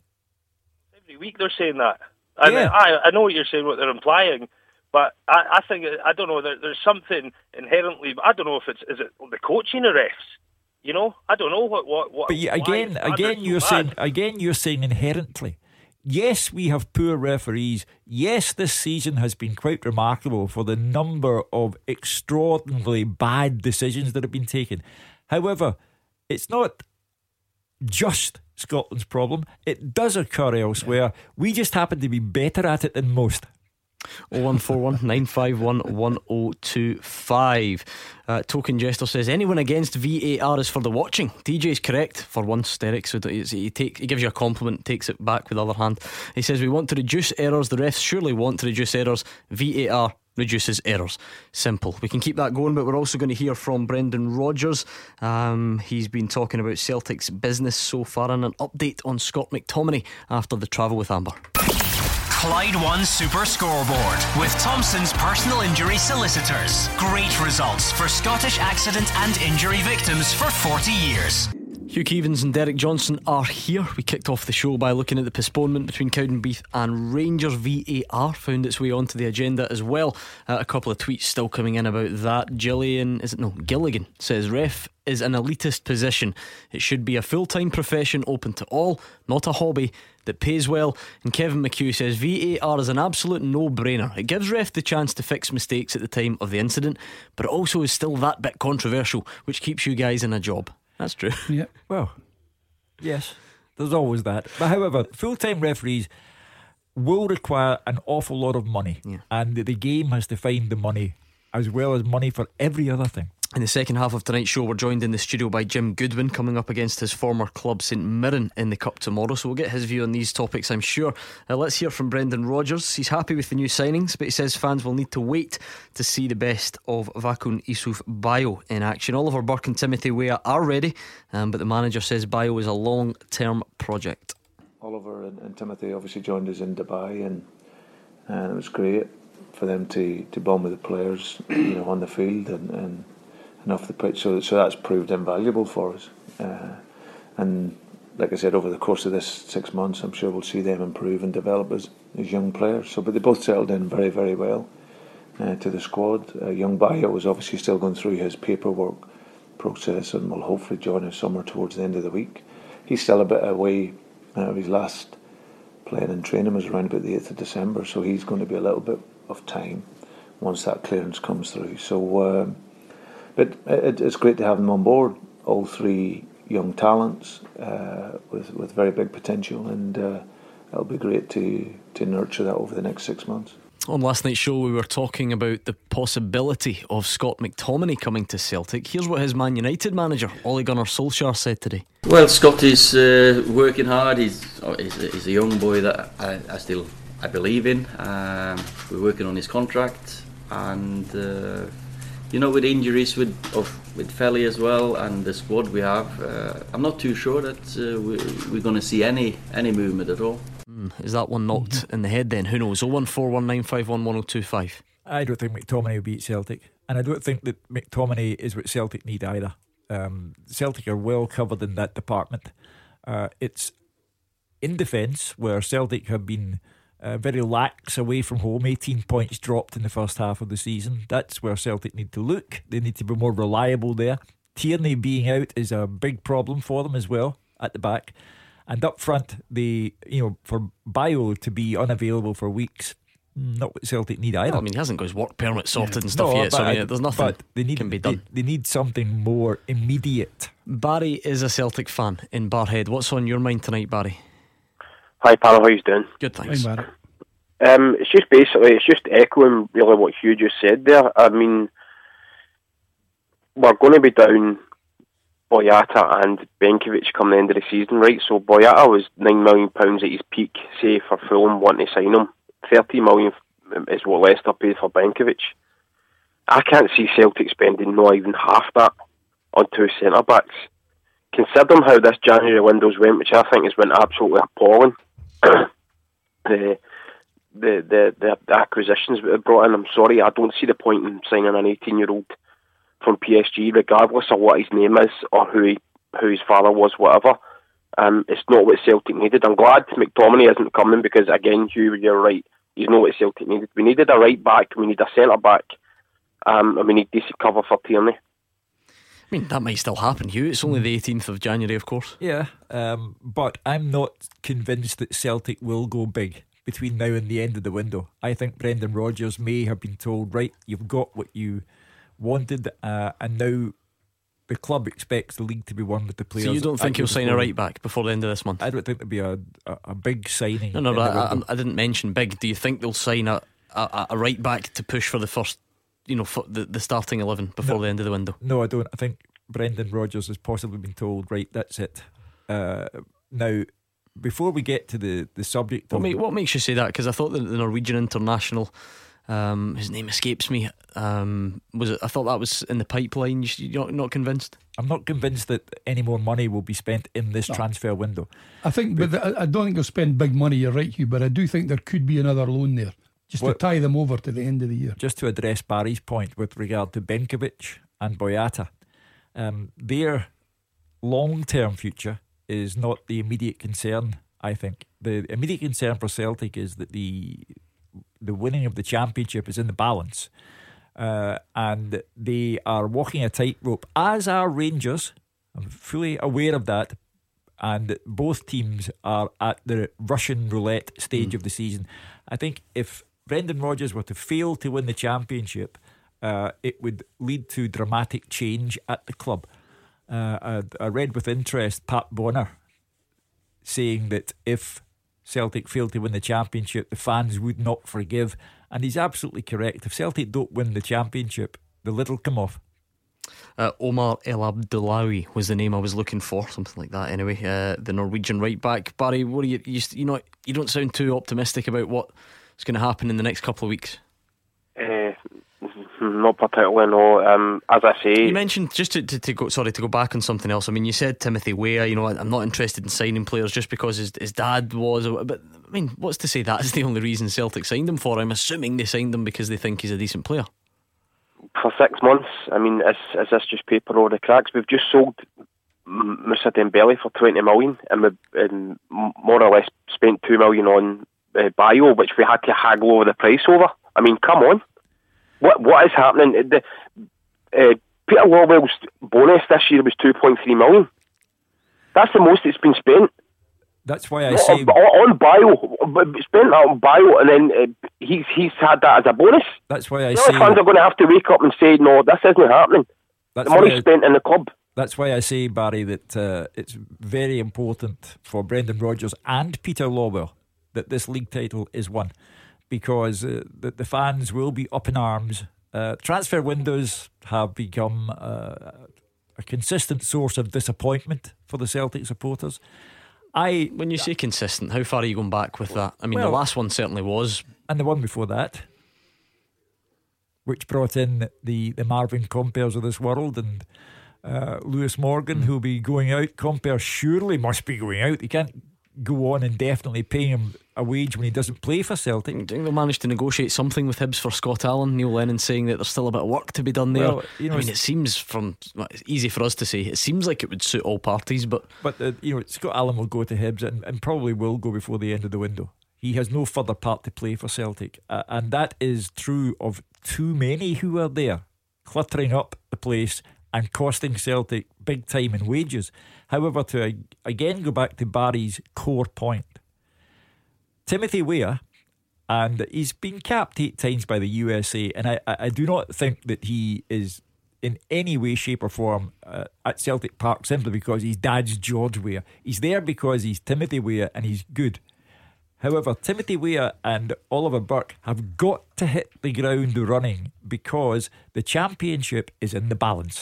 Every week they're saying that. And Yeah. I, I know what you're saying, what they're implying, but I, I think, I don't know, there, there's something inherently, I don't know if it's, is it the coaching of refs? You know, I don't know what, what, what But you, why again, standards again, so you're bad. saying, again, you're saying inherently. Yes, we have poor referees. Yes, this season has been quite remarkable for the number of extraordinarily bad decisions that have been taken. However, it's not just Scotland's problem. It does occur elsewhere. We just happen to be better at it than most. oh one four one nine five one one oh two five. uh, Token Jester says anyone against V A R is for the watching. D J's correct for once, Derek. So that he's- he, take, he gives you a compliment, takes it back with the other hand. He says we want to reduce errors. The refs surely want to reduce errors. V A R reduces errors. Simple. We can keep that going, but we're also going to hear from Brendan Rodgers. Um, he's been talking about Celtic's business so far, and an update on Scott McTominay after the travel with Amber. Clyde One Super Scoreboard with Thompson's personal injury solicitors. Great results for Scottish accident and injury victims for forty years. Hugh Keevins and Derek Johnson are here. We kicked off the show by looking at the postponement between Cowdenbeath and Rangers. V A R found its way onto the agenda as well. Uh, a couple of tweets still coming in about that. Gillian, is it no? Gilligan says ref is an elitist position. It should be a full-time profession open to all, not a hobby that pays well. And Kevin McHugh says V A R is an absolute no-brainer. It gives ref the chance to fix mistakes at the time of the incident, but it also is still that bit controversial, which keeps you guys in a job. That's true. Yeah. Well, yes, there's always that. But however, full-time referees will require an awful lot of money, yeah. and the game has to find the money as well as money for every other thing. In the second half of tonight's show, we're joined in the studio by Jim Goodwin, coming up against his former club St Mirren in the Cup tomorrow, so we'll get his view on these topics, I'm sure. uh, Let's hear from Brendan Rodgers. He's happy with the new signings, but he says fans will need to wait to see the best of Vakun Issouf Bayo in action. Oliver Burke and Timothy Weah are ready, um, but the manager says Bayo is a long term project. Oliver and, and Timothy obviously joined us in Dubai, and, and it was great for them to, to bond with the players, you know, on the field and, and and off the pitch, so, so that's proved invaluable for us. Uh, and like I said, over the course of this six months, I'm sure we'll see them improve and develop as, as young players. So, but they both settled in very, very well uh, to the squad. Uh, young Bayo was obviously still going through his paperwork process, and will hopefully join us somewhere towards the end of the week. He's still a bit away. Uh, his last playing and training was around about the eighth of December, so he's going to be a little bit of time once that clearance comes through. So. Um, But it, it's great to have them on board, all three young talents uh, with with very big potential, and uh, it'll be great to, to nurture that over the next six months. On last night's show, we were talking about the possibility of Scott McTominay coming to Celtic. Here's what his Man United manager, Ole Gunnar Solskjaer, said today. Well, Scott is uh, working hard. He's, oh, he's, a, he's a young boy that I, I still I believe in. Um, we're working on his contract, and uh, you know, with injuries with of with Felly as well, and the squad we have, uh, I'm not too sure that uh, we, we're going to see any any movement at all. Mm, is that one knocked mm-hmm. in the head then? Who knows? oh one four one nine five one one oh two five. I don't think McTominay will beat Celtic, and I don't think that McTominay is what Celtic need either. Um, Celtic are well covered in that department. Uh, it's in defence where Celtic have been Uh, very lax away from home. eighteen points dropped in the first half of the season. That's where Celtic need to look. They need to be more reliable there. Tierney being out is a big problem for them as well at the back, and up front, they, you know, for Bayo to be unavailable for weeks, not what Celtic need either. Well, I mean, he hasn't got his work permit sorted yeah. and stuff no, yet, so I mean, there's nothing but they need, can be done. They, they need something more immediate. Barry is a Celtic fan in Barhead. What's on your mind tonight, Barry? Hi, pal. How you doing? Good, thanks. Hi, Barry. Um, it's just basically, it's just echoing really what Hugh just said there. I mean, we're going to be down Boyata and Benkovic come the end of the season, right? So Boyata was nine million pounds at his peak, say, for Fulham wanting to sign him. thirty million is what Leicester paid for Benkovic. I can't see Celtic spending not even half that on two centre-backs. Considering how this January windows went, which I think has been absolutely appalling, the The, the the acquisitions that they brought in, I'm sorry, I don't see the point in signing an eighteen year old from P S G, regardless of what his name is or who he, who his father was, whatever. Um, it's not what Celtic needed. I'm glad McTominay isn't coming because, again, Hugh, you're right, he's not what Celtic needed. We needed a right back, we need a centre back, um, and we need decent cover for Tierney. I mean, that might still happen, Hugh. It's only the eighteenth of January, of course. Yeah, um, but I'm not convinced that Celtic will go big between now and the end of the window. I think Brendan Rodgers may have been told, right, you've got what you wanted, uh, and now the club expects the league to be won with the players. So you don't think he'll sign a right back before the end of this month? I don't think there'll be a, a, a big signing. No, no, but I, I, I didn't mention big. Do you think they'll sign a, a, a right back to push for the first, you know, for the, the starting eleven before no, the end of the window? No, I don't. I think Brendan Rodgers has possibly been told, right, that's it. Uh, now, before we get to the, the subject what, of make, what makes you say that? Because I thought that the Norwegian international Um, his name escapes me. Um, was it? I thought that was in the pipeline. You're not, not convinced? I'm not convinced that any more money will be spent in this no. transfer window. I think, but, but I don't think they'll spend big money. You're right, Hugh, but I do think there could be another loan there, just well, to tie them over to the end of the year. Just to address Barry's point with regard to Benkovic and Boyata, um, their long-term future is not the immediate concern. I think the immediate concern for Celtic is that the the winning of the championship is in the balance, uh, and they are walking a tightrope, as are Rangers. I'm fully aware of that, and both teams are at the Russian roulette stage mm. of the season. I think if Brendan Rodgers were to fail to win the championship, uh, it would lead to dramatic change at the club. Uh, I, I read with interest Pat Bonner saying that if Celtic failed to win the championship, the fans would not forgive, and he's absolutely correct. If Celtic don't win the championship, the lid will come off. uh, Omar El Abdullawi was the name I was looking for, something like that anyway, uh, the Norwegian right back. Barry, what are you, you, you know, you don't sound too optimistic about what's going to happen in the next couple of weeks. Uh, not particularly, no. Um, as I say, you mentioned, just to, to, to go sorry to go back on something else. I mean, you said Timothy Weah. You know, I'm not interested in signing players just because his, his dad was. But I mean, what's to say that's the only reason Celtic signed him for? I'm assuming they signed him because they think he's a decent player. For six months, I mean, is is this just paper over the cracks? We've just sold Moussa Dembele for twenty million, and we've and more or less spent two million on uh, Bayo, which we had to haggle over the price over. I mean, come on. What what is happening? The, uh, Peter Lawwell's bonus this year was two point three million. That's the most it's been spent. That's why I say on, on Bayo, spent that on Bayo, and then uh, he's he's had that as a bonus. That's why I the say fans are going to have to wake up and say, no, this isn't happening. That's the money I, spent in the club. That's why I say, Barry, that uh, it's very important for Brendan Rodgers and Peter Lawwell that this league title is won. Because uh, the, the fans will be up in arms. Uh, transfer windows have become uh, a consistent source of disappointment for the Celtic supporters. I When you say consistent, how far are you going back with that? I mean, well, the last one certainly was. And the one before that, which brought in the, the Marvin Compers of this world and uh, Lewis Morgan, mm. who'll be going out. Compere surely must be going out. He can't go on indefinitely paying him a wage when he doesn't play for Celtic. I think they'll manage to negotiate something with Hibs for Scott Allen. Neil Lennon saying that there's still a bit of work to be done there. Well, you know, I mean, it seems from well, it's easy for us to say. It seems like it would suit all parties, but but uh, you know, Scott Allen will go to Hibs and, and probably will go before the end of the window. He has no further part to play for Celtic, uh, and that is true of too many who are there, cluttering up the place and costing Celtic big time in wages. However, to again go back to Barry's core point, Timothy Weah, and he's been capped eight times by the U S A, and I, I do not think that he is in any way, shape or form uh, at Celtic Park simply because his dad's George Weah. He's there because he's Timothy Weah and he's good. However, Timothy Weah and Oliver Burke have got to hit the ground running because the championship is in the balance.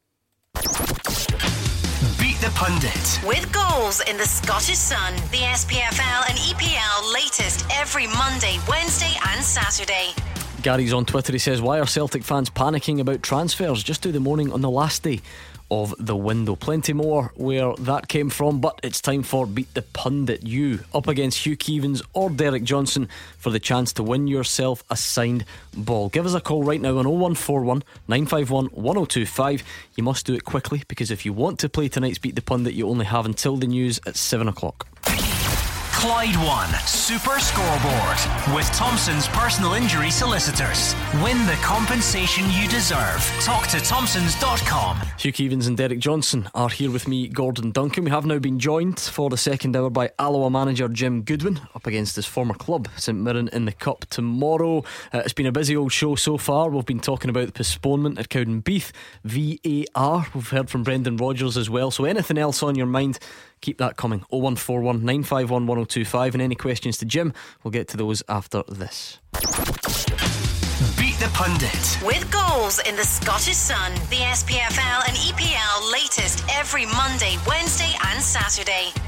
Beat the Pundit. With goals in the Scottish Sun, the S P F L and E P L latest every Monday, Wednesday and Saturday. Gary's on Twitter. He says, why are Celtic fans panicking about transfers? Just do the moaning on the last day of the window. Plenty more where that came from, but it's time for Beat the Pundit. You up against Hugh Keevins or Derek Johnson for the chance to win yourself a signed ball. Give us a call right now on oh one four one, nine five one, one oh two five. You must do it quickly because if you want to play tonight's Beat the Pundit, you only have until the news at seven o'clock. Clyde One Super Scoreboard with Thompson's personal injury solicitors. Win the compensation you deserve. Talk to Thompsons dot com. Hugh Keevins and Derek Johnson are here with me, Gordon Duncan. We have now been joined for the second hour by Alloa manager Jim Goodwin up against his former club St Mirren in the Cup tomorrow. uh, It's been a busy old show so far. We've been talking about the postponement at Cowdenbeath, V A R. We've heard from Brendan Rodgers as well. So anything else on your mind, keep that coming. oh one four one, nine five one, one oh two five. And any questions to Jim, we'll get to those after this. Beat the Pundit. With goals in the Scottish Sun, the S P F L and E P L latest every Monday, Wednesday and Saturday.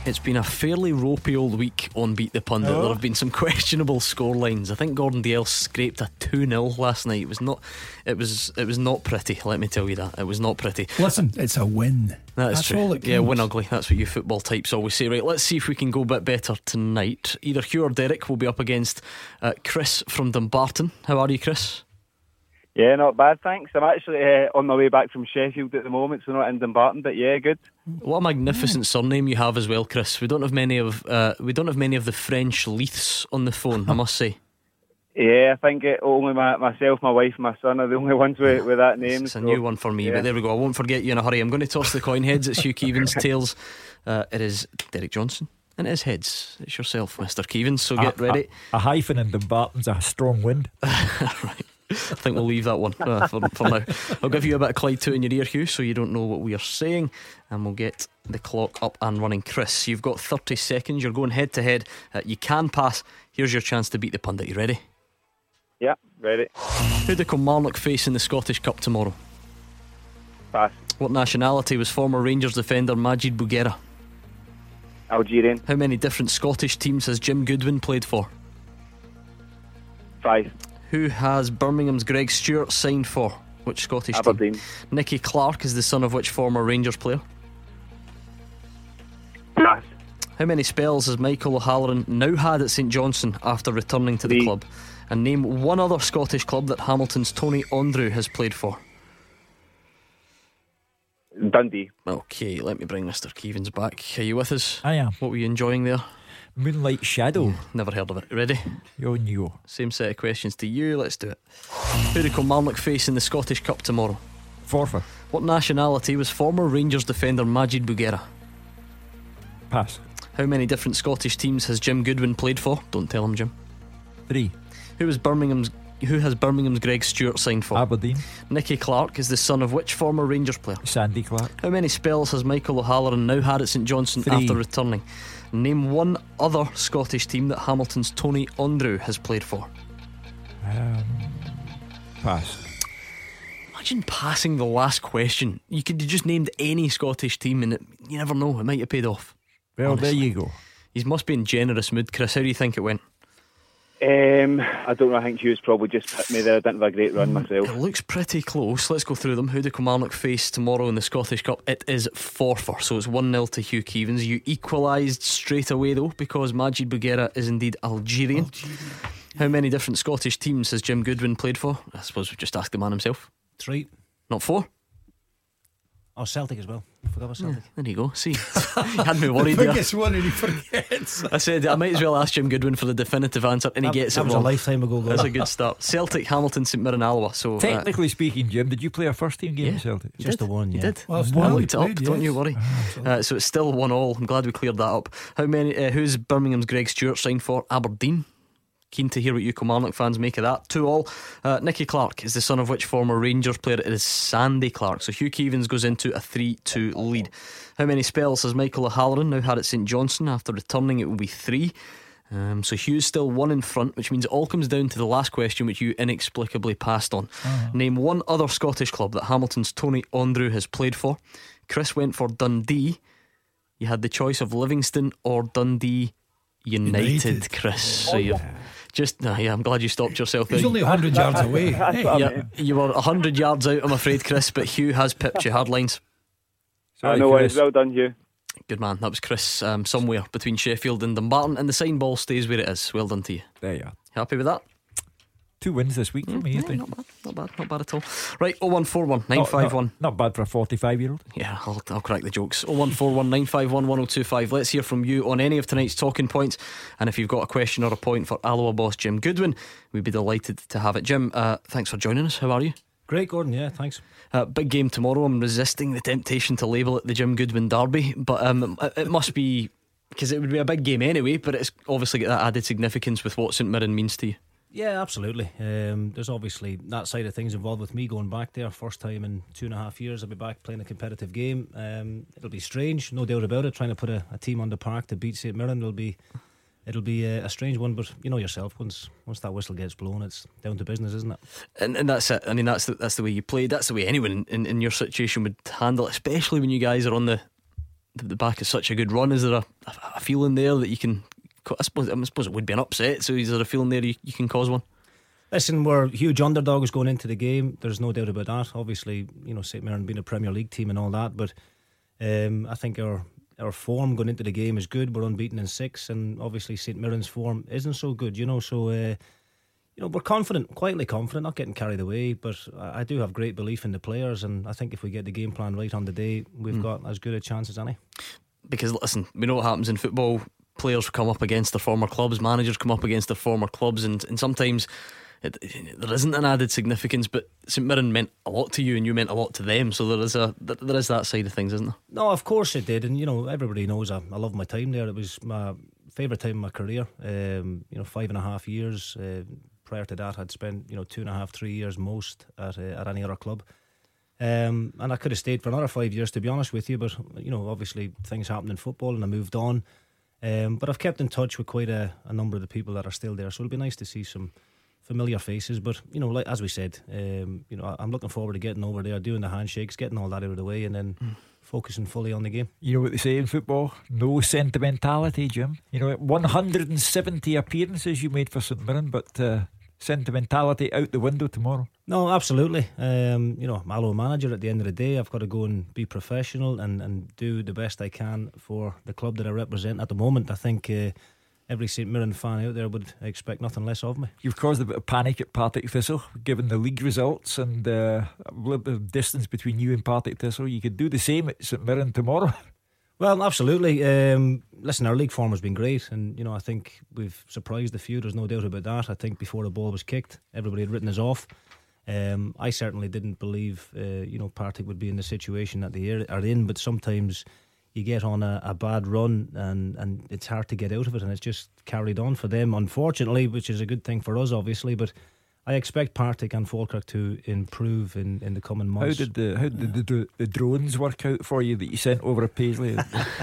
It's been a fairly ropey old week on Beat the Pundit. Oh. There have been some questionable score lines. I think Gordon Dale scraped a two nil last night. It was not It was It was not pretty, let me tell you that. It was not pretty. Listen, it's a win. That is That's true. all it Yeah, counts. win ugly. That's what you football types always say. Right, let's see if we can go a bit better tonight. Either Hugh or Derek will be up against uh, Chris from Dumbarton. How are you, Chris? Yeah, not bad, thanks. I'm actually uh, on my way back from Sheffield at the moment, so not in Dumbarton, but yeah, good. What a magnificent surname you have as well, Chris. We don't have many of uh, we don't have many of the French Leiths on the phone, I must say. Yeah, I think it, only my, myself, my wife and my son are the only ones with, with that name. It's a so, new one for me, yeah. but there we go. I won't forget you in a hurry. I'm going to toss the coin. Heads, it's Hugh Keevins. Tails, uh, it is Derek Johnson. And it is heads. It's yourself, Mister Keevins. So get a, ready. A, a hyphen in Dumbarton's a strong wind. Right. I think we'll leave that one uh, for, for now. I'll give you a bit of Clyde two in your ear, Hugh, so you don't know what we are saying, and we'll get the clock up and running. Chris, you've got thirty seconds. You're going head to head. Uh, you can pass. Here's your chance to beat the pundit. You ready? Yeah, ready. Who do Kilmarnock face in the Scottish Cup tomorrow? Pass. What nationality was former Rangers defender Majid Bouguera? Algerian. How many different Scottish teams has Jim Goodwin played for? Five. Who has Birmingham's Greg Stewart signed for? Which Scottish Aberdeen. team? Nicky Clark is the son of which former Rangers player? Pass. How many spells has Michael O'Halloran now had at St Johnstone after returning to Three. the club? And name one other Scottish club that Hamilton's Tony Andrew has played for. Dundee. Okay, let me bring Mister Keevins back. Are you with us? I am. What were you enjoying there? Moonlight Shadow. Never heard of it. Ready? Yo, yo. Same set of questions to you. Let's do it. Who do Kilmarnock face in the Scottish Cup tomorrow? Forfeit. What nationality was former Rangers defender Majid Bouguera? Pass. How many different Scottish teams has Jim Goodwin played for? Don't tell him, Jim. Three. Who is Birmingham's Who has Birmingham's Greg Stewart signed for? Aberdeen. Nicky Clark is the son of which former Rangers player? Sandy Clark. How many spells has Michael O'Halloran now had at St Johnstone Three. after returning? Name one other Scottish team that Hamilton's Tony Andrew has played for. Um, pass. Imagine passing the last question. You could have just named any Scottish team and it, you never know, it might have paid off. Well, Honestly. there you go. He must be in generous mood. Chris, how do you think it went? Um, I don't know. I think Hugh's probably just hit me there. I didn't have a great run myself. It looks pretty close. Let's go through them. Who do Kilmarnock face tomorrow in the Scottish Cup? It is Forfar, so it's one nil to Hugh Keevins. You equalised straight away though, because Majid Bouguera is indeed Algerian. Algerian. How many different Scottish teams has Jim Goodwin played for? I suppose we've just asked the man himself. Three. Not four? Oh, Celtic as well. I forgot about Celtic. Yeah, there you go. See, you had me worried the there. biggest one and he forgets. I said I might as well ask Jim Goodwin for the definitive answer, and he That- gets that it was a wrong. lifetime ago, That's though. a good start. Celtic, Hamilton, St Mirren, Alloa. So uh, Technically speaking, Jim, did you play a first team game Yeah. in Celtic? You Just did. the one, You yeah. did. Well, I one looked it up. played, Don't you yes. worry. Uh, so it's still one all. I'm glad we cleared that up. How many? Uh, who's Birmingham's Greg Stewart signed for? Aberdeen. Keen to hear what you Kilmarnock fans make of that. Two all. Uh, Nicky Clark is the son of which former Rangers player? It is Sandy Clark. So Hugh Keevins goes into a three two lead. How many spells has Michael O'Halloran now had at St Johnstone? After returning, it will be three. Um, so Hugh's still one in front, which means it all comes down to the last question, which you inexplicably passed on. Uh-huh. Name one other Scottish club that Hamilton's Tony Andrew has played for. Chris went for Dundee. You had the choice of Livingston or Dundee United, United. Chris. So you're just, nah, yeah, I'm glad you stopped yourself there. He's only one hundred yards away. Hey. Yeah, you were one hundred yards out, I'm afraid, Chris, but Hugh has pipped you hard lines. I know it's well done, Hugh. Good man, that was Chris, um, somewhere between Sheffield and Dumbarton, and the sign ball stays where it is. Well done to you. There you are. Happy with that? Two wins this week for me, I Yeah, think. not bad, not bad, not bad at all. Right, oh one four one nine five one. Not, not bad for a forty-five year old. Yeah, I'll, I'll crack the jokes. oh one four one nine five one one oh two five. Let's hear from you on any of tonight's talking points. And if you've got a question or a point for Alloa boss Jim Goodwin, we'd be delighted to have it. Jim, uh, thanks for joining us. How are you? Great, Gordon. Yeah, thanks. Uh, big game tomorrow. I'm resisting the temptation to label it the Jim Goodwin derby, but um, it, it must be, because it would be a big game anyway, but it's obviously got that added significance with what St Mirren means to you. Yeah, absolutely. Um, there's obviously that side of things involved with me going back there. First time in two and a half years I'll be back playing a competitive game. Um, it'll be strange, no doubt about it. Trying to put a, a team on the park to beat St Mirren will be It'll be a, a strange one, but you know yourself, once once that whistle gets blown, it's down to business, isn't it? And, and that's it. I mean, that's the, that's the way you play. That's the way anyone in, in your situation would handle it, especially when you guys are on the the back of such a good run? Is there a, a feeling there that you can? I suppose I suppose it would be an upset. So is there a feeling there you, you can cause one? Listen, we're huge underdogs going into the game. There's no doubt about that. Obviously, you know, St Mirren being a Premier League team and all that, but um, I think our our form going into the game is good. We're unbeaten in six, and obviously St Mirren's form isn't so good. You know, so uh, you know we're confident, quietly confident, not getting carried away. But I, I do have great belief in the players, and I think if we get the game plan right on the day, we've mm. got as good a chance as any. Because listen, we know what happens in football. Players come up against their former clubs, managers come up against their former clubs, and, and sometimes it, it, there isn't an added significance. But St Mirren meant a lot to you, and you meant a lot to them. So there is a there is that side of things, isn't there? No, of course it did, and you know everybody knows I, I love my time there. It was my favourite time in my career. Um, you know, five and a half years. Uh, prior to that, I'd spent you know two and a half, three years most at uh, at any other club. Um, and I could have stayed for another five years, to be honest with you. But you know, obviously things happened in football, and I moved on. Um, but I've kept in touch with quite a, a number of the people that are still there, so it'll be nice to see some familiar faces. But you know, like as we said, um, you know, I'm looking forward to getting over there, doing the handshakes, getting all that out of the way, and then mm. focusing fully on the game. You know what they say in football? No sentimentality, Jim. You know, one hundred seventy appearances you made for St Mirren, but uh, sentimentality out the window tomorrow. No, absolutely. Um, you know, I'm a manager at the end of the day. I've got to go and be professional and, and do the best I can for the club that I represent at the moment. I think uh, every St Mirren fan out there would expect nothing less of me. You've caused a bit of panic at Partick Thistle, given the league results and uh, a little bit of distance between you and Partick Thistle. You could do the same at St Mirren tomorrow. Well, absolutely. Um, listen, our league form has been great, and you know, I think we've surprised a few. There's no doubt about that. I think before the ball was kicked, everybody had written us off. Um, I certainly didn't believe, uh, you know, Partick would be in the situation that they are in. But sometimes you get on a, a bad run, and, and it's hard to get out of it, and it's just carried on for them, unfortunately, which is a good thing for us, obviously. But I expect Partick and Falkirk to improve in, in the coming months. How did the how did the, the, the drones work out for you that you sent over at Paisley?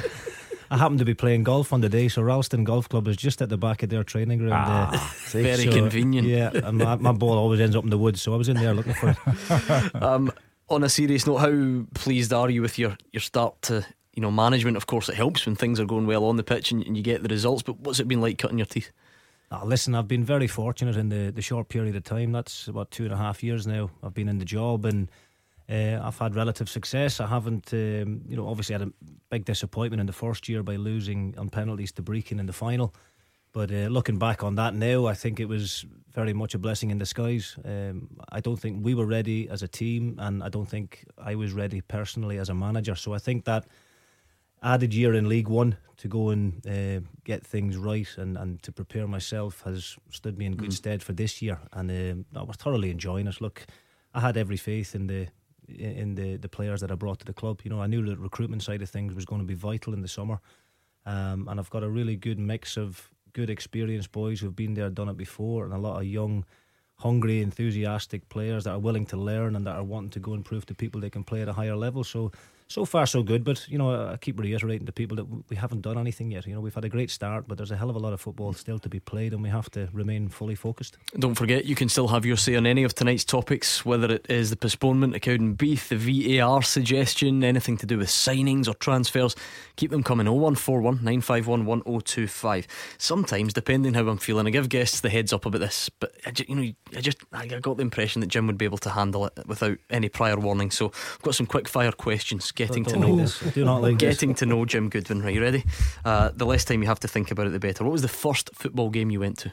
I happened to be playing golf on the day, so Ralston Golf Club is just at the back of their training ground. Ah, uh, very so, convenient. Yeah, and my, my ball always ends up in the woods, so I was in there looking for it. um, on a serious note, how pleased are you with your, your start to, you know, management? Of course, it helps when things are going well on the pitch and, and you get the results. But what's it been like cutting your teeth? Oh, listen, I've been very fortunate in the, the short period of time. That's about two and a half years now I've been in the job, and uh, I've had relative success. I haven't, um, you know, obviously had a big disappointment in the first year by losing on penalties to Brechin in the final. But uh, looking back on that now, I think it was very much a blessing in disguise. Um, I don't think we were ready as a team, and I don't think I was ready personally as a manager. So I think that added year in League One to go and uh, get things right and, and to prepare myself has stood me in good mm. stead for this year, and um, I was thoroughly enjoying it. Look, I had every faith in the in the, the players that I brought to the club. You know, I knew the recruitment side of things was going to be vital in the summer, um, and I've got a really good mix of good experienced boys who've been there, done it before, and a lot of young, hungry, enthusiastic players that are willing to learn and that are wanting to go and prove to people they can play at a higher level. So So far so good, but you know, I keep reiterating to people that we haven't done anything yet. You know, we've had a great start, but there's a hell of a lot of football still to be played, and we have to remain fully focused. Don't forget, you can still have your say on any of tonight's topics, whether it is the postponement to Cowdenbeath, the V A R suggestion, anything to do with signings or transfers. Keep them coming. oh one four one, nine five one, one oh two five. Sometimes, depending how I'm feeling, I give guests the heads up about this, but I just, you know, I just I got the impression that Jim would be able to handle it without any prior warning. So I've got some quick fire questions. Getting to know this. Do not like getting this. to know Jim Goodwin. Right, you ready? Uh, the less time you have to think about it, the better. What was the first football game you went to?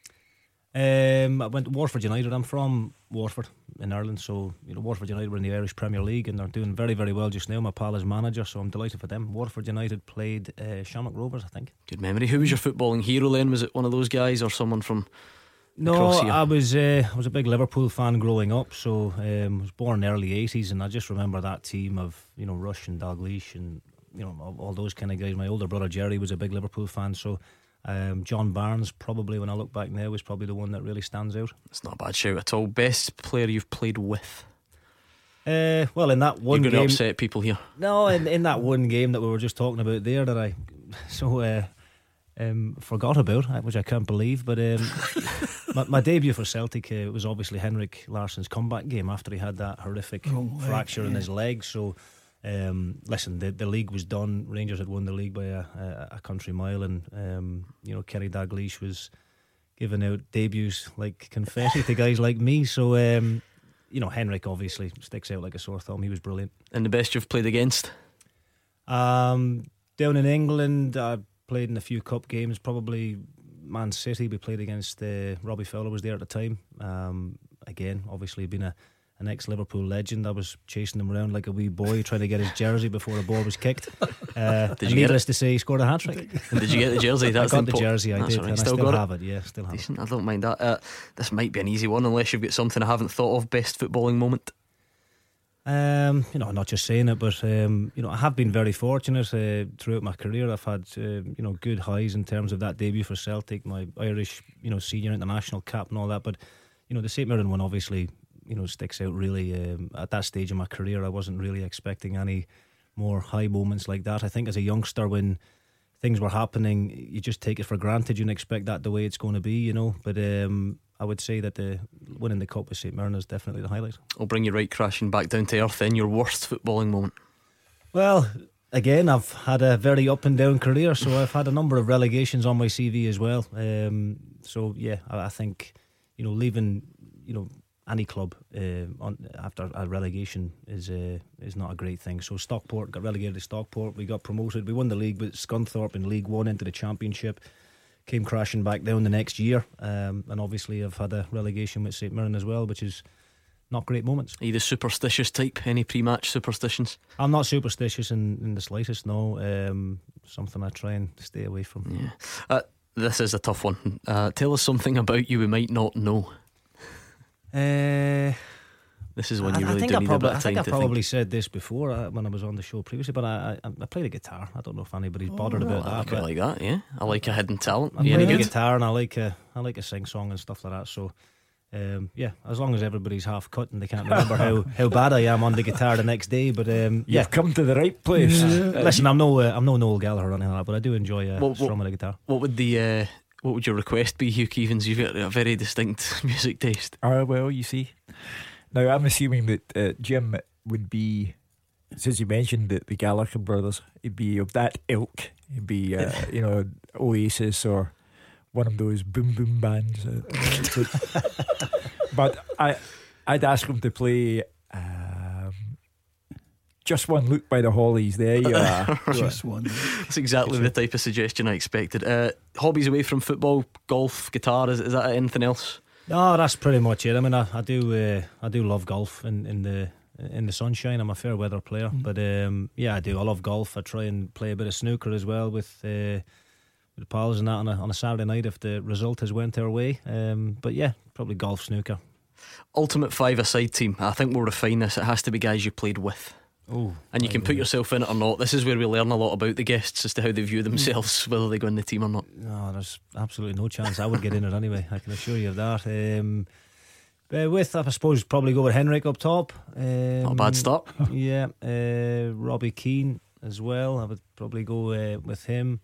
Um, I went to Waterford United. I'm from Waterford in Ireland, so you know Waterford United were in the Irish Premier League, and they're doing very, very well just now. My pal is manager, so I'm delighted for them. Waterford United played uh, Shamrock Rovers, I think. Good memory. Who was your footballing hero then? Was it one of those guys or someone from? No, I was uh, I was a big Liverpool fan growing up. So um, I was born in the early eighties, and I just remember that team of you know Rush and Dalglish and you know all, all those kind of guys. My older brother Jerry was a big Liverpool fan, so um, John Barnes probably, when I look back now, is probably the one that really stands out. It's not a bad shout at all. Best player you've played with? Uh, well, in that one You're game, going to upset people here. No, in in that one game that we were just talking about there, that I so. Uh, Um, forgot about, which I can't believe. But um, my, my debut for Celtic uh, was obviously Henrik Larsson's comeback game after he had that horrific oh, fracture yeah. in his leg. So Um, listen, the, the league was done. Rangers had won the league by a, a, a country mile, and um, you know, Kerry Dalglish was giving out debuts like confetti to guys like me. So um, you know, Henrik obviously sticks out like a sore thumb. He was brilliant. And the best you've played against? Um, down in England, I played in a few cup games. Probably Man City. We played against uh, Robbie Fowler was there at the time. Um, again, obviously been a an ex-Liverpool legend. I was chasing him around like a wee boy trying to get his jersey before the ball was kicked. Uh, did you needless get it? to say, he scored a hat-trick. And did you get the jersey? That's I got the, the jersey, I That's did, right. and Still I still got have it? it. Yeah, still have Decent. it. I don't mind that. Uh, this might be an easy one unless you've got something I haven't thought of. Best footballing moment? Um, you know, I'm not just saying it, but um, you know, I have been very fortunate uh, throughout my career. I've had uh, you know, good highs in terms of that debut for Celtic, my Irish, you know, senior international cap and all that. But you know, the Saint Mirren one obviously, you know, sticks out really. Um, at that stage of my career, I wasn't really expecting any more high moments like that. I think as a youngster, when things were happening, you just take it for granted. You don't expect that the way it's going to be, you know. But um, I would say that the winning the cup with Saint Mirren is definitely the highlight. I'll bring you right crashing back down to earth then. Your worst footballing moment? Well, again, I've had a very up and down career, so I've had a number of relegations on my C V as well. Um, so yeah, I, I think, you know, leaving, you know, any club uh, on, after a relegation is uh, is not a great thing. So Stockport got relegated to Stockport. We got promoted. We won the league with Scunthorpe in League One into the Championship. Came crashing back down the next year, um, and obviously I've had a relegation with Saint Mirren as well, which is not great moments. Are you the superstitious type? Any pre-match superstitions? I'm not superstitious in, in the slightest. No, um, something I try and stay away from. Yeah. Uh, this is a tough one. Uh, tell us something about you we might not know. Uh, this is when you I, really I think do I need probably, a bit of I think time I to probably think. said this before uh, when I was on the show previously, but I I, I play the guitar. I don't know if anybody's bothered Oh, about I that. like it like that, yeah. I like a hidden talent. I You play any the good? guitar and I like a, I like a sing song and stuff like that. So um, yeah, as long as everybody's half cut and they can't remember how, how bad I am on the guitar the next day. But um, yeah, You've come to the right place. Uh, listen, I'm no uh, I'm no Noel Gallagher or anything like that, but I do enjoy uh, What- strumming what- the guitar. What would the uh, what would your request be, Hugh Keevins? You've got a very distinct music taste. Oh, well, you see. Now, I'm assuming that uh, Jim would be, since you mentioned that the Gallagher brothers, he'd be of that ilk. He'd be, uh, you know, Oasis or one of those boom boom bands. Uh, but I, I'd ask him to play um, Just One Look by the Hollies. There you are. Just one. That's exactly the type of suggestion I expected. Uh, hobbies away from football, golf, guitar. Is, is that anything else? No, that's pretty much it. I mean, I, I do uh, I do love golf in, in the in the sunshine. I'm a fair weather player, mm. but um, yeah, I do. I love golf. I try and play a bit of snooker as well with uh, with the pals and that on a on a Saturday night if the result has went our way. Um, but yeah, probably golf, snooker. Ultimate five-a-side team. I think we'll refine this. It has to be guys you played with. Oh, and you can put yourself in it or not. This is where we learn a lot about the guests as to how they view themselves, whether they go in the team or not. No, there's absolutely no chance I would get in it anyway. I can assure you of that. Um, uh, with, I suppose, probably go with Henrik up top. Um, Not a bad start. Yeah, uh, Robbie Keane as well. I would probably go uh, with him.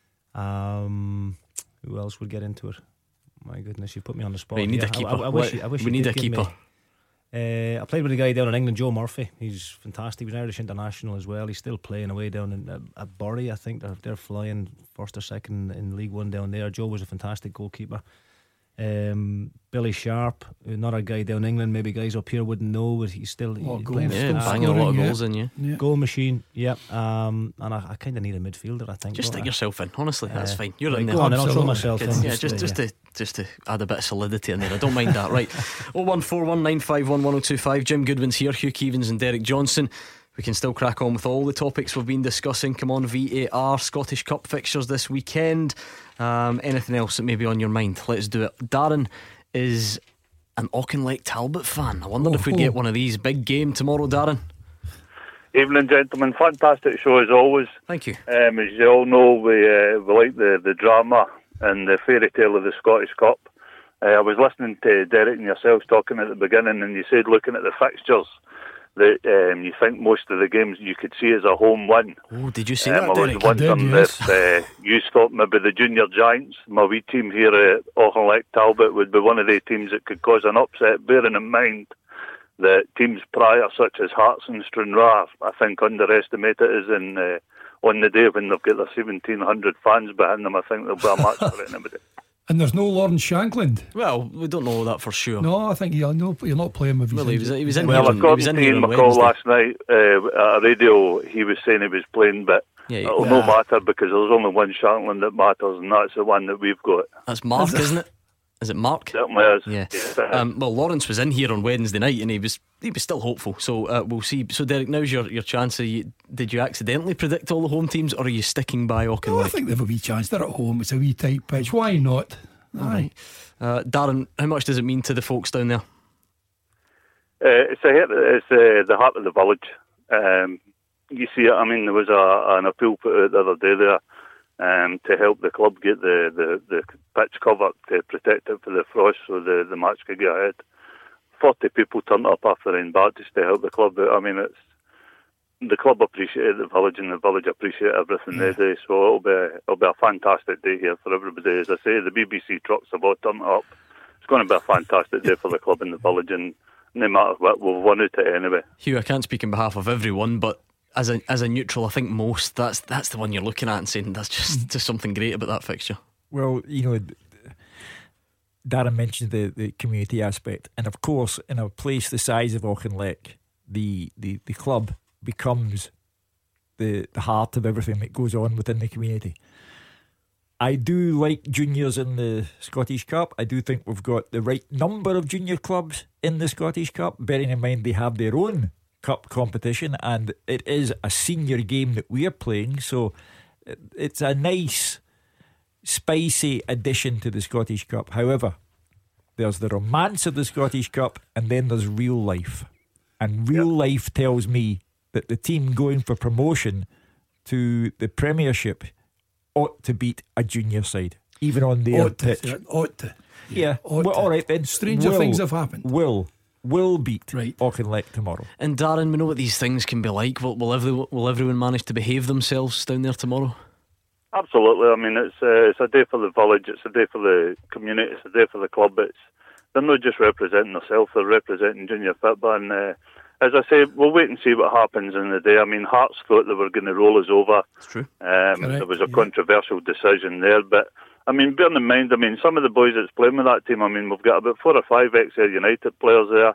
Um, who else would get into it? My goodness, you put me on the spot. Right, you need yeah, a keeper. I, I, I wish, What- I wish we you need did a give keeper. me- Uh, I played with a guy down in England, Joe Murphy. He's fantastic. He was an Irish international as well. He's still playing away down in uh, at Bury. I think they're they're flying first or second in League One down there. Joe was a fantastic goalkeeper. Um, Billy Sharp, another guy down in England. Maybe guys up here wouldn't know, but he's still Oh, he's goals, playing. Yeah, still banging a lot of scoring, goals in you. Yeah. Goal machine, yeah. Um, and I, I kind of need a midfielder. I think Just don't stick I? yourself in. Honestly, that's Uh, fine. You're right, in there. go on, then I'll throw Absolutely. myself Kids, in. yeah, just uh, just to just to add a bit of solidity in there. I don't mind that. Right. oh one four one nine five one one oh two five. Jim Goodwin's here, Hugh Keevins and Derek Johnson. We can still crack on with all the topics we've been discussing. Come on, V A R, Scottish Cup fixtures this weekend. Um, anything else that may be on your mind? Let's do it. Darren is an Auchinleck Talbot fan. I wondered Oh, if we'd oh. get one of these. Big game tomorrow, Darren. Evening, gentlemen. Fantastic show as always. Thank you. Um, as you all know, we uh, we like the, the drama and the fairy tale of the Scottish Cup. Uh, I was listening to Derek and yourselves talking at the beginning, and you said looking at the fixtures that um, you think most of the games you could see as a home win. Oh, did you see Um, that, I was Derek? wondering yes. if uh, you thought maybe the junior giants, my wee team here at Auchinleck Talbot, would be one of the teams that could cause an upset, bearing in mind that teams prior, such as Hearts and Stranraer, I think underestimate it as in uh, on the day when they've got their seventeen hundred fans behind them. I think there'll be a match for anybody. And there's no Lawrence Shankland. Well, we don't know that for sure. No, I think you're, no, you're not playing with his. Well, he was, he was in well, here on, according he was in to here Ian on McCall Wednesday. last night uh, at a radio, he was saying he was playing, but Yeah, it'll yeah. no matter because there's only one Shankland that matters, and that's the one that we've got. That's Mark, isn't it? Is it Mark? Certainly is. Yeah. Yes, Um, well, Lawrence was in here on Wednesday night, and he was he was still hopeful. So uh, we'll see. So Derek, now's your your chance. Are you, did you accidentally predict all the home teams, or are you sticking by Auchinleck? No, I think they've a wee chance. They're at home. It's a wee tight pitch. Why not? All right. Uh, Darren, how much does it mean to the folks down there? Uh, it's a, it's uh, the heart of the village. Um, you see it. I mean, there was a, an appeal put out the other day there um, to help the club get the, the, the pitch covered to protect it for the frost so the, the match could get ahead. forty people turned up after Ryan Baptist to help the club out. I mean, it's the club appreciated the village and the village appreciate everything Yeah. they do. So it'll be it'll be a fantastic day here for everybody. As I say, the B B C trucks have all turned up. It's going to be a fantastic day for the club and the village, and no matter what, we've won out it anyway. Hugh, I can't speak on behalf of everyone, but as a as a neutral, I think most that's that's the one you're looking at and saying that's just just something great about that fixture. Well, you know, Darren mentioned the, the community aspect, and of course, in a place the size of Auchinleck, the, the, the club becomes the the heart of everything that goes on within the community. I do like juniors in the Scottish Cup. I do think we've got the right number of junior clubs in the Scottish Cup, bearing in mind they have their own cup competition, and it is a senior game that we're playing, so it's a nice spicy addition to the Scottish Cup. However, there's the romance of the Scottish Cup, and then there's real life, and real yep. life tells me that the team going for promotion to the Premiership ought to beat a junior side, even on their ought pitch. To, ought to. Yeah, ought well, to. all right then. Stranger will, things have happened. Will will beat right. Auchinleck tomorrow. And Darren, we know what these things can be like. Will, will, every, will everyone manage to behave themselves down there tomorrow? Absolutely. I mean, it's uh, it's a day for the village. It's a day for the community. It's a day for the club. It's they're not just representing themselves. They're representing junior football. And uh, as I say, we'll wait and see what happens in the day. I mean, Hearts thought they were going to roll us over. That's true. Um, there was a yeah. controversial decision there, but I mean, bearing in mind, I mean, some of the boys that's playing with that team. I mean, we've got about four or five ex-Ayr United players there.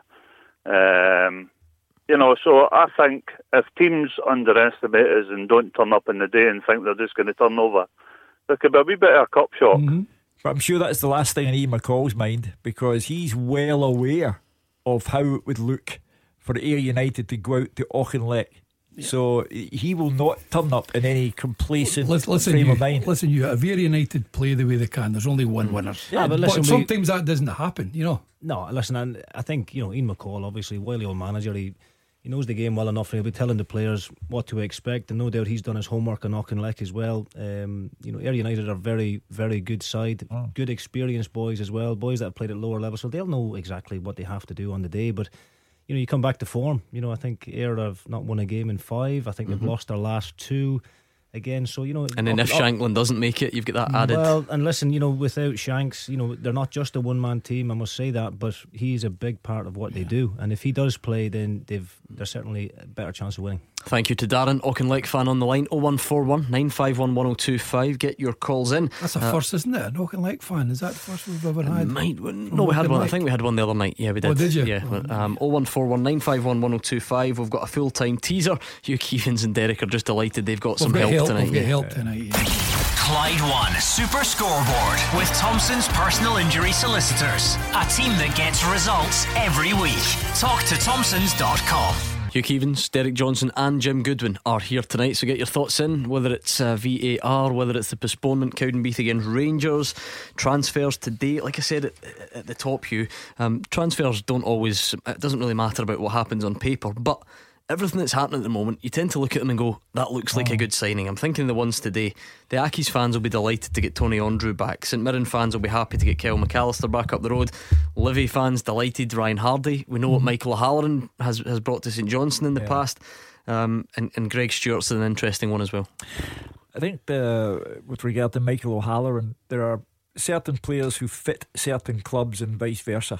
Um, you know, so I think if teams underestimate us and don't turn up in the day and think they're just going to turn over, there could be a wee bit of a cup shock. Mm-hmm. But I'm sure that's the last thing in Ian McCall's mind, because he's well aware of how it would look for Ayr United to go out to Auchinleck. Yeah. So he will not turn up in any complacent listen, frame you, of mind. Listen, you, if Ayr United play the way they can, there's only one winner. Yeah, but, listen, but sometimes we, that doesn't happen, you know. No, listen, and I think, you know, Ian McCall, obviously, wily old manager, he, he knows the game well enough, and he'll be telling the players what to expect, and no doubt he's done his homework on Auchinleck as well. Um, you know, Ayr United are very, very good side, oh. good experienced boys as well, boys that have played at lower levels, so they'll know exactly what they have to do on the day. But you know, you come back to form. You know, I think Ayr have not won a game in five. I think mm-hmm. they've lost their last two again. So, you know, and then if Shankland doesn't make it, you've got that added. Well, and listen, you know, without Shanks, you know, they're not just a one-man team, I must say that, but he's a big part of what yeah. they do. And if he does play, then they've there's certainly a better chance of winning. Thank you to Darren, Auchinleck fan on the line. oh one four one, nine five one, one oh two five. Get your calls in. That's a uh, first, isn't it? An Auchinleck fan. Is that the first we've ever had? Might, no, we had one. I think we had one the other night. Yeah, we did. Oh, did you? Yeah. Oh, um, oh one four one, nine five one, one oh two five. We've got a full time teaser. Hugh Keevins and Derek are just delighted they've got we've some got help, help tonight. We've got help tonight. Yeah. Clyde One Super Scoreboard with Thompson's personal injury solicitors. A team that gets results every week. Talk to Thompsons dot com. Hugh Keevins, Derek Johnson and Jim Goodwin are here tonight, so get your thoughts in, whether it's uh, V A R, whether it's the postponement, Cowdenbeath against Rangers, transfers today. Like I said at, at the top, Hugh, um, transfers don't always, it doesn't really matter about what happens on paper, but everything that's happening at the moment, you tend to look at them and go, that looks like oh. a good signing. I'm thinking the ones today. The Accies fans will be delighted to get Tony Andrew back. St Mirren fans will be happy to get Kyle McAllister back up the road. Livy fans delighted, Ryan Hardy. We know what Michael O'Halloran has, has brought to St Johnstone in the yeah. past. Um, and, and Greg Stewart's an interesting one as well. I think uh, with regard to Michael O'Halloran, there are certain players who fit certain clubs and vice versa.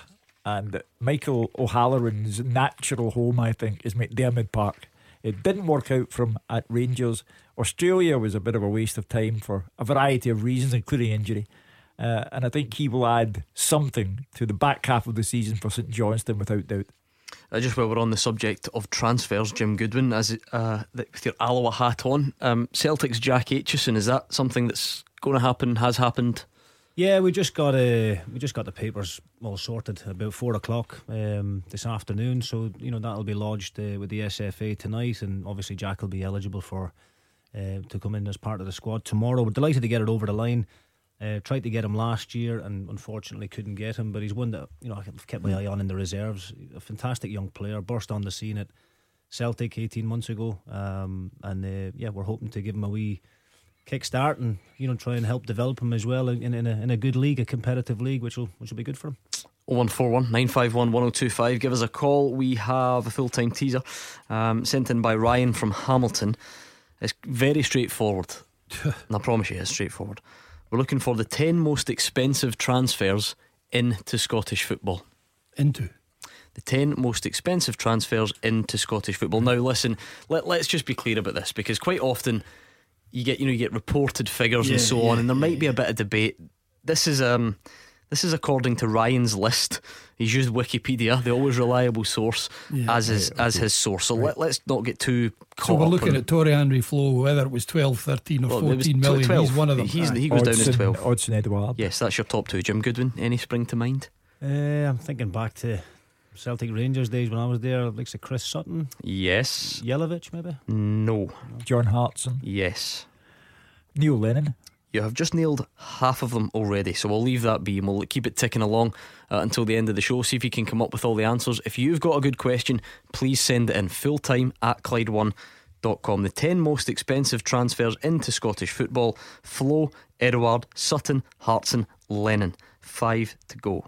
And Michael O'Halloran's natural home, I think, is McDiarmid Park. It didn't work out for him at Rangers. Australia was a bit of a waste of time for a variety of reasons, including injury. Uh, and I think he will add something to the back half of the season for St Johnstone, without doubt. Uh, just while we're on the subject of transfers, Jim Goodwin, as uh, with your Alloa hat on, um, Celtic's Jack Aitchison, is that something that's going to happen, has happened? Yeah, we just got uh, we just got the papers all sorted about four o'clock um, this afternoon. So you know that'll be lodged uh, with the S F A tonight, and obviously Jack will be eligible for uh, to come in as part of the squad tomorrow. We're delighted to get it over the line. Uh, tried to get him last year and unfortunately couldn't get him, but he's one that you know I've kept my eye on in the reserves. A fantastic young player, burst on the scene at Celtic eighteen months ago, um, and uh, yeah, we're hoping to give him a wee kickstart and you know try and help develop him as well in, in, a, in a good league, a competitive league, which will which will be good for him. oh one four one, nine five one, one oh two five. Give us a call. We have a full-time teaser um, sent in by Ryan from Hamilton. It's very straightforward. And I promise you it's straightforward. We're looking for the ten most expensive transfers into Scottish football. Into? The ten most expensive transfers into Scottish football. Now listen, let, let's just be clear about this, because quite often you get you know you get reported figures yeah, and so yeah, on, and there yeah, might be a bit of debate. This is um this is according to Ryan's list. He's used Wikipedia, the always reliable source, yeah, as his right, as okay. his source. So right. let, let's not get too caught So we're up looking on at Torrey Henry Flo, whether it was twelve, thirteen or well, fourteen million. twelve. He's one of them. He's, Aye. he was Odson, down as twelve. Odson Edouard. Yes, that's your top two. Jim Goodwin, any spring to mind? Uh, I'm thinking back to Celtic Rangers days when I was there. Like say Chris Sutton. Yes. Yelovich maybe. No. John Hartson. Yes. Neil Lennon. You have just nailed half of them already, so we'll leave that be and we'll keep it ticking along uh, until the end of the show. See if you can come up with all the answers. If you've got a good question, please send it in fulltime at Clyde one dot com. The ten most expensive transfers into Scottish football: Flo, Edouard, Sutton, Hartson, Lennon. Five to go.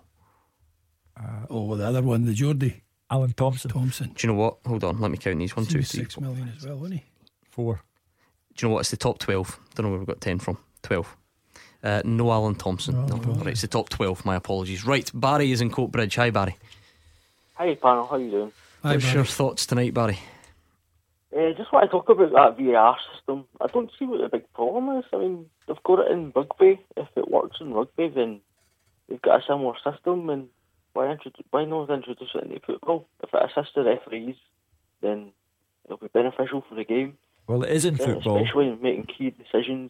Uh, oh, the other one, the Geordie, Alan Thompson. Thompson. Do you know what? Hold on, let me count these. One, two, three, six four. million as well, wasn't he? Four. Do you know what? It's the top twelve. Don't know where we've got ten from. twelve. Uh, no Alan Thompson. Oh, no. right. Right, it's the top twelve. My apologies. Right, Barry is in Coatbridge. Hi, Barry. Hi, panel. How you doing? Hi, What's Barry. your thoughts tonight, Barry? Uh, just want to talk about that V A R system. I don't see what the big problem is. I mean, they've got it in rugby. If it works in rugby, then they've got a similar system. And why introduce? Why not introduce it into football? If it assists the referees, then it'll be beneficial for the game. Well, it is in Yeah, football. especially in making key decisions.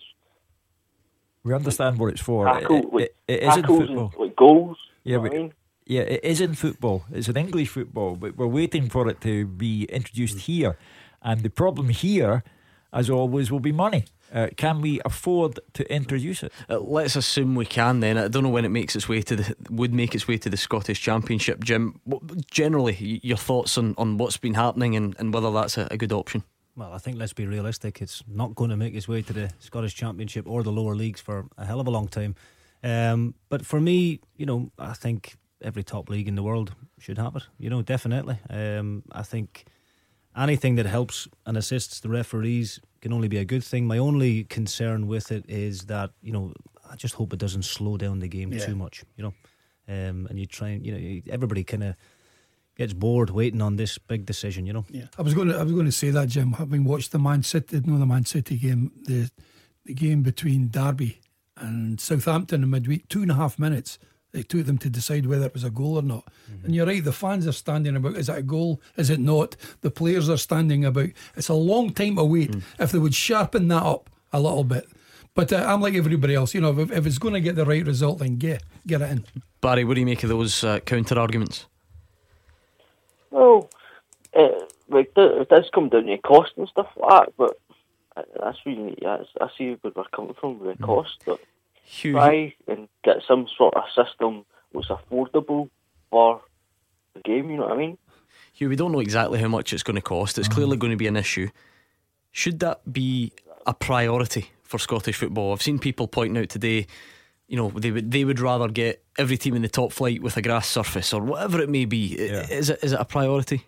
We understand what it's for. Tackle, it, it, like, it is in tackles football. and, like goals. Yeah, you know but what I mean? yeah, it is in football. It's an English football, but we're waiting for it to be introduced here. And the problem here, as always, will be money. Uh, can we afford to introduce it? Uh, let's assume we can then. I don't know when it makes its way to the would make its way to the Scottish Championship. Jim, what, generally y- your thoughts on, on what's been happening and, and whether that's a, a good option. Well, I think let's be realistic. It's not going to make its way to the Scottish Championship or the lower leagues for a hell of a long time. Um, but for me, you know, I think every top league in the world should have it. You know, definitely. Um, I think anything that helps and assists the referees can only be a good thing. My only concern with it is that, you know, I just hope it doesn't slow down the game Yeah. too much. You know, um, and you try and you know everybody kind of gets bored waiting on this big decision, you know. Yeah, I was going to I was going to say that, Jim. Having watched the Man City, no, the Man City game, the the game between Derby and Southampton in midweek, two and a half minutes it took them to decide whether it was a goal or not. Mm-hmm. And you're right, the fans are standing about, is it a goal? Is it not? The players are standing about. It's a long time to wait. Mm. If they would sharpen that up a little bit. But uh, I'm like everybody else, you know, if, if it's going to get the right result, then get get it in. Barry, what do you make of those uh, counter arguments? Well, uh, like it does come down to cost and stuff like that, but that's really yeah, I see where we're coming from with the cost. But Hugh, try and get some sort of system that's affordable for the game. You know what I mean? Hugh, we don't know exactly how much it's going to cost. It's clearly going to be an issue. Should that be a priority for Scottish football? I've seen people pointing out today, you know, they would they would rather get every team in the top flight with a grass surface or whatever it may be. Yeah. Is it is it a priority?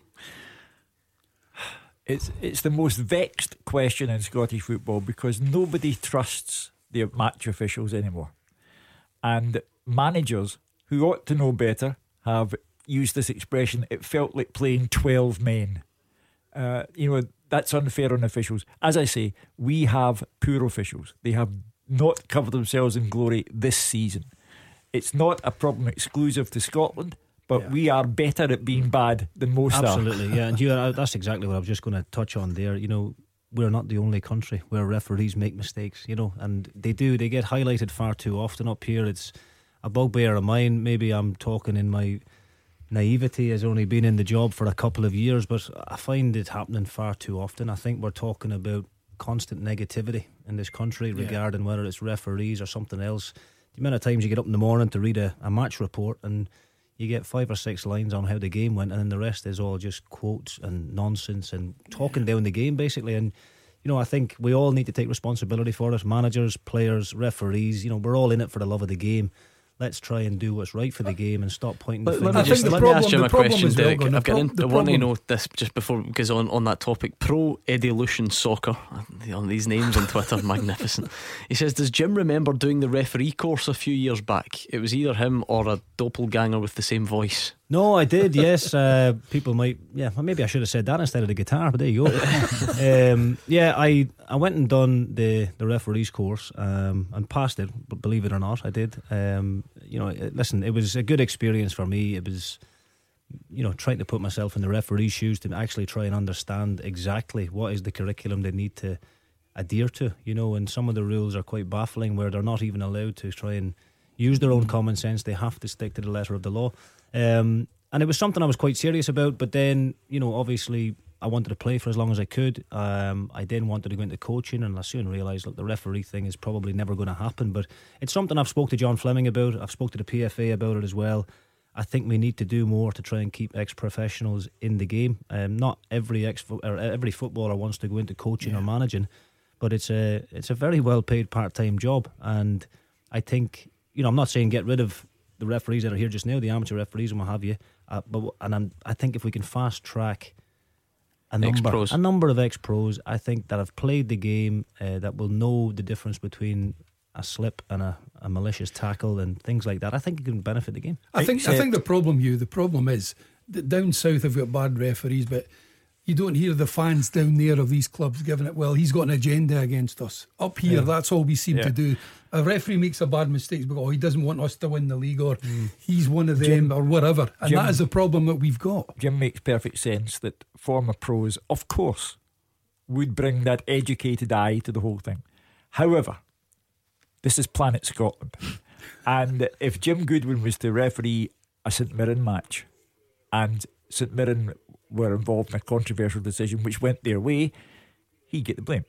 It's it's the most vexed question in Scottish football because nobody trusts the match officials anymore, and managers who ought to know better have used this expression, it felt like playing twelve men. Uh, you know, that's unfair on officials. As I say, we have poor officials. They have not covered themselves in glory this season. It's not a problem exclusive to Scotland, but yeah. we are better at being bad than most Absolutely, are. Absolutely, yeah. And you, that's exactly what I was just going to touch on there. You know, we're not the only country where referees make mistakes, you know, and they do. They get highlighted far too often up here. It's a bugbear of mine. Maybe I'm talking in my naivety, as only been in the job for a couple of years, but I find it happening far too often. I think we're talking about constant negativity in this country regarding yeah. whether it's referees or something else. The amount of times you get up in the morning to read a, a match report and you get five or six lines on how the game went, and then the rest is all just quotes and nonsense and talking down the game basically. And you know, I think we all need to take responsibility for it. Managers, players, referees, you know, we're all in it for the love of the game. Let's try and do what's right for the game and stop pointing the Let, finger. let me, just, let problem, me ask you a question, Derek. Well, I've got pro- in, I want to know this just before, because on, on that topic, Pro Eddie Lucian Soccer, on these names on Twitter, magnificent. He says, does Jim remember doing the referee course a few years back? It was either him or a doppelganger with the same voice. No, I did, yes. Uh, people might, yeah, well, maybe I should have said that instead of the guitar, but there you go. um, yeah, I, I went and done the, the referees course um, and passed it, but believe it or not, I did. Um, you know, listen, it was a good experience for me. It was, you know, trying to put myself in the referee's shoes to actually try and understand exactly what is the curriculum they need to adhere to, you know, and some of the rules are quite baffling where they're not even allowed to try and use their own common sense. They have to stick to the letter of the law. Um, and it was something I was quite serious about, but then, you know, obviously I wanted to play for as long as I could. Um, I then wanted to go into coaching, and I soon realised, look, the referee thing is probably never going to happen, but it's something I've spoke to John Fleming about. I've spoke to the P F A about it as well. I think we need to do more to try and keep ex-professionals in the game. Um, not every ex or every footballer wants to go into coaching yeah. or managing, but it's a it's a very well paid part-time job, and I think, you know, I'm not saying get rid of the referees that are here just now, the amateur referees and what have you, uh, but and I'm, I think if we can fast track a number, ex-pros. a number of ex-pros, I think that have played the game, uh, that will know the difference between a slip and a, a malicious tackle and things like that, I think it can benefit the game. I think Except I think the problem, you, the problem is that down south have got bad referees, but you don't hear the fans down there of these clubs giving it, well, he's got an agenda against us. Up here, yeah. that's all we seem yeah. to do. A referee makes a bad mistake because oh, he doesn't want us to win the league, or mm. he's one of them, Jim, or whatever. And Jim, that is the problem that we've got. Jim makes perfect sense that former pros, of course, would bring that educated eye to the whole thing. However, this is Planet Scotland. And if Jim Goodwin was to referee a St Mirren match and St Mirren were involved in a controversial decision which went their way, he'd get the blame.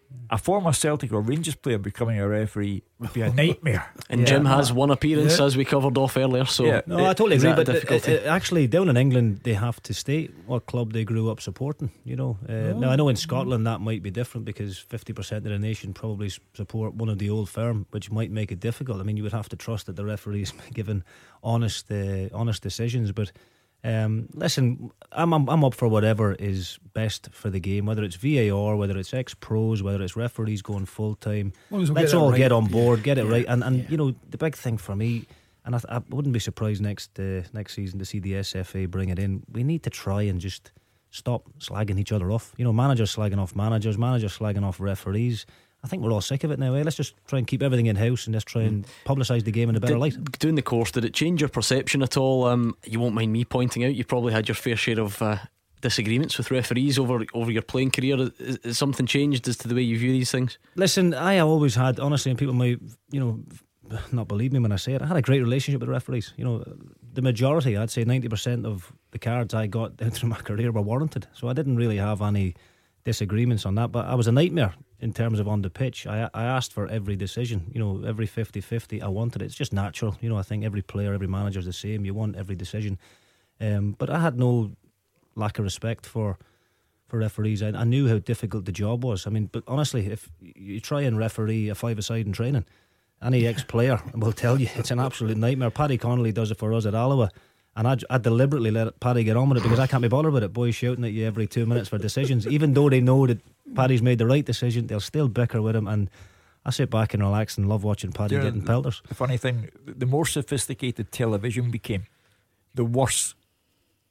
A former Celtic or Rangers player becoming a referee would be a nightmare. And yeah. Jim has one appearance, yeah. as we covered off earlier. So yeah. no, I totally agree. But it, it, actually, down in England, they have to state what club they grew up supporting. You know, uh, oh. now I know in Scotland that might be different because fifty percent of the nation probably support one of the old firm, which might make it difficult. I mean, you would have to trust that the referees given honest, uh, honest decisions, but. Um, listen, I'm, I'm I'm up for whatever is best for the game, whether it's V A R, whether it's ex-pros, whether it's referees going full time. Well, let's all right. get on board, get it yeah. right. And and yeah. you know, the big thing for me, and I, I wouldn't be surprised next uh, next season to see the S F A bring it in. We need to try and just stop slagging each other off. You know, managers slagging off managers, managers slagging off referees. I think we're all sick of it now, eh? Let's just try and keep everything in house and just try and publicise the game in a better did, light. Doing the course, did it change your perception at all? Um, you won't mind me pointing out, you probably had your fair share of uh, disagreements with referees over over your playing career. Is, is something changed as to the way you view these things? Listen, I always had, honestly, and people might, you know, not believe me when I say it, I had a great relationship with the referees. You know, the majority, I'd say ninety percent of the cards I got down through my career were warranted. So I didn't really have any disagreements on that, but I was a nightmare in terms of on the pitch. I I asked for every decision, you know, every fifty-fifty. I wanted it. It's just natural, you know. I think every player, every manager is the same. You want every decision, um, but I had no lack of respect for for referees. I, I knew how difficult the job was. I mean, but honestly, if you try and referee a five-a-side in training, any ex-player will tell you it's an absolute nightmare. Paddy Connolly does it for us at Alloa. And I, I deliberately let Paddy get on with it because I can't be bothered with it. Boys shouting at you every two minutes for decisions. Even though they know that Paddy's made the right decision, they'll still bicker with him. And I sit back and relax and love watching Paddy yeah, getting pelters. The funny thing, the more sophisticated television became, the worse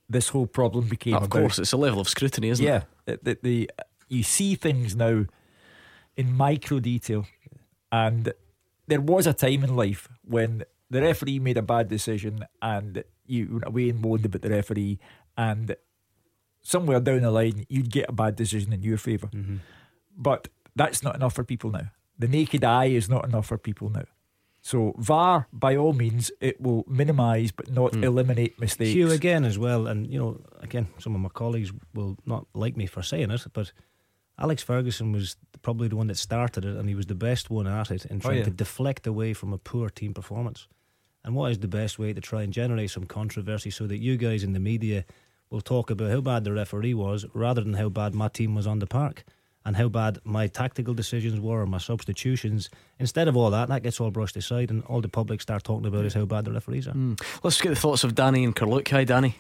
this whole problem became Of about. course, it's a level of scrutiny, isn't yeah, it? the, the, you see things now in micro detail, and there was a time in life when the referee made a bad decision and you went away and moaned about the referee, and somewhere down the line you'd get a bad decision in your favour. Mm-hmm. But that's not enough for people now. The naked eye is not enough for people now. So V A R, by all means, it will minimise but not Mm. eliminate mistakes. Hugh, again as well, and you know, again, some of my colleagues will not like me for saying it, but Alex Ferguson was probably the one that started it, and he was the best one at it in trying oh, yeah. to deflect away from a poor team performance. And what is the best way to try and generate some controversy so that you guys in the media will talk about how bad the referee was rather than how bad my team was on the park and how bad my tactical decisions were or my substitutions. Instead of all that, that gets all brushed aside and all the public start talking about is how bad the referees are. Mm. Let's get the thoughts of Danny and Carluke. Hi, Danny.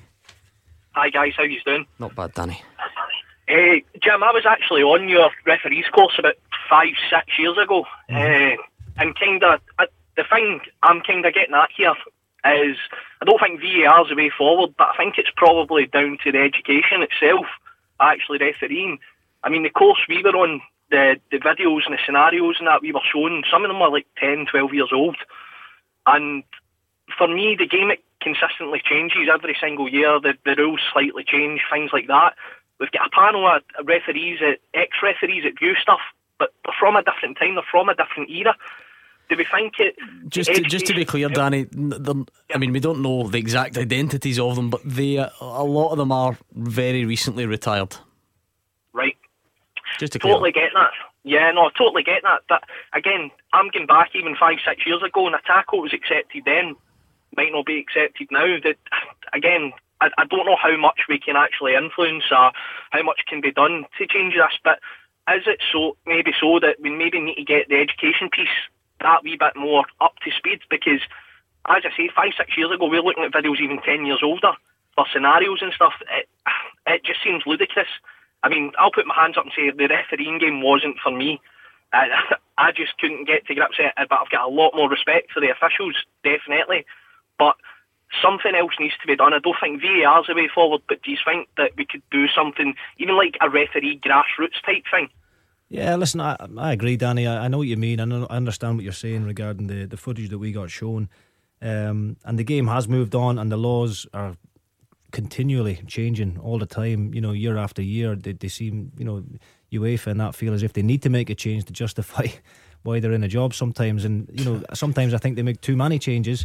Hi guys, how you doing? Not bad, Danny. Uh, Jim, I was actually on your referees course about five, six years ago, mm-hmm. uh, and kind of uh, the thing I'm kind of getting at here is I don't think V A R is the way forward, but I think it's probably down to the education itself, actually refereeing. I mean, the course we were on, the the videos and the scenarios and that we were shown, some of them were like ten, twelve years old, and for me, the game it consistently changes every single year. The the rules slightly change, things like that. We've got a panel of referees, ex-referees that view stuff, but they're from a different time, they're from a different era. Do we think it... Just to, just to be clear, Danny, I mean, we don't know the exact identities of them, but they, uh, a lot of them are very recently retired. Right. Just to totally get that. Yeah, no, I totally get that. But again, I'm going back even five, six years ago, and a tackle was accepted then, might not be accepted now. That again... I, I don't know how much we can actually influence or how much can be done to change this, but is it so maybe so that we maybe need to get the education piece that wee bit more up to speed? Because, as I say, five, six years ago, we were looking at videos even ten years older for scenarios and stuff. It, it just seems ludicrous. I mean, I'll put my hands up and say the refereeing game wasn't for me. I, I just couldn't get to grips with it, but I've got a lot more respect for the officials, definitely. But something else needs to be done. I don't think V A R is the way forward, but do you think that we could do something, even like a referee grassroots type thing? Yeah, listen, I, I agree, Danny. I, I know what you mean. I, know, I understand what you're saying regarding the, the footage that we got shown. Um, and the game has moved on, and the laws are continually changing all the time. You know, year after year, they, they seem, you know, UEFA and that feel as if they need to make a change to justify why they're in a job sometimes. And, you know, sometimes I think they make too many changes.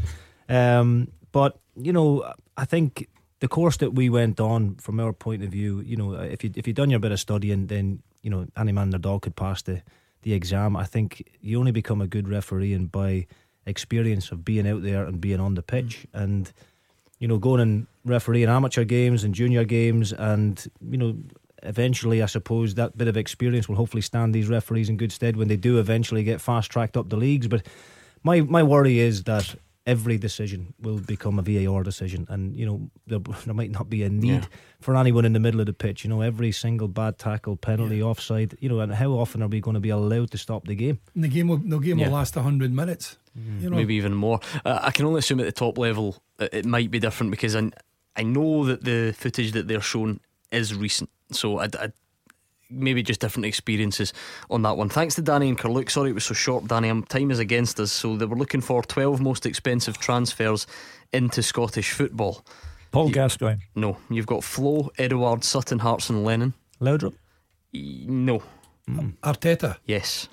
Um, but, you know, I think the course that we went on, from our point of view, you know, if you if you've done your bit of studying, then, you know, any man and their dog could pass the, the exam. I think you only become a good refereeing by experience of being out there and being on the pitch, and, you know, going and refereeing amateur games and junior games, and, you know, eventually I suppose that bit of experience will hopefully stand these referees in good stead when they do eventually get fast tracked up the leagues. But my my worry is that every decision will become a V A R decision, and, you know, there, there might not be a need yeah. for anyone in the middle of the pitch. You know, every single bad tackle, penalty, yeah. offside, you know, and how often are we going to be allowed to stop the game? And the game will, the game yeah. will last one hundred minutes. Mm. You know? Maybe even more. uh, I can only assume at the top level it, it might be different, because I, I know that the footage that they're shown is recent, so I, I maybe just different experiences on that one. Thanks to Danny and Carluke. Sorry it was so short, Danny. Um, time is against us. So they were looking for twelve most expensive transfers into Scottish football. Paul you, Gascoigne. No, you've got Flo, Edouard, Sutton, Hartson, Lennon. Laudrup. E- no. Mm. Arteta. Yes.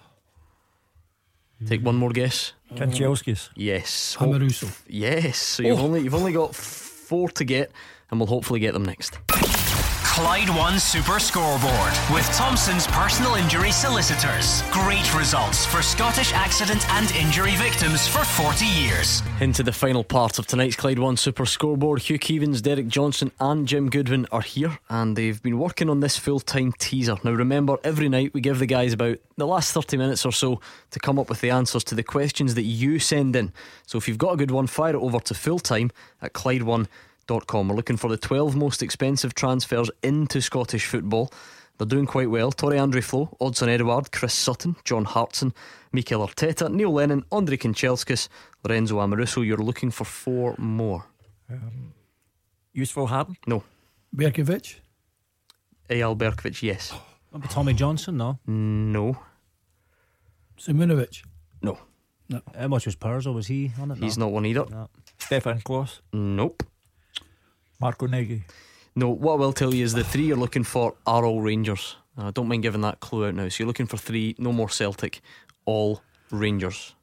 Take one more guess. Kanchelskis. Yes. Amoruso. Yes. So you've oh. only you've only got four to get, and we'll hopefully get them next. Clyde One Super Scoreboard with Thompson's personal injury solicitors. Great results for Scottish accident and injury victims for forty years. Into the final part of tonight's Clyde One Super Scoreboard. Hugh Keevins, Derek Johnson and Jim Goodwin are here, and they've been working on this full-time teaser. Now remember, every night we give the guys about the last thirty minutes or so to come up with the answers to the questions that you send in. So if you've got a good one, fire it over to fulltime at Clyde One dot com. We're looking for the twelve most expensive transfers into Scottish football. They're doing quite well. Torrey Andre Flo, Odsonne Edouard, Chris Sutton, John Hartson, Mikel Arteta, Neil Lennon, Andrei Kanchelskis, Lorenzo Amoruso. You're looking for four more. um, Useful Harden? No. Berkovic? Eyal Berkovic, yes. Maybe Tommy Johnson, no? No. Simunovic? No. No. How much was Perzo? Was he on it? He's no. not one either. No. Stefan Klos? Nope. Marco Nagy? No, what I will tell you is the three you're looking for are all Rangers. I uh, don't mind giving that clue out now. So you're looking for three, no more Celtic, all Rangers.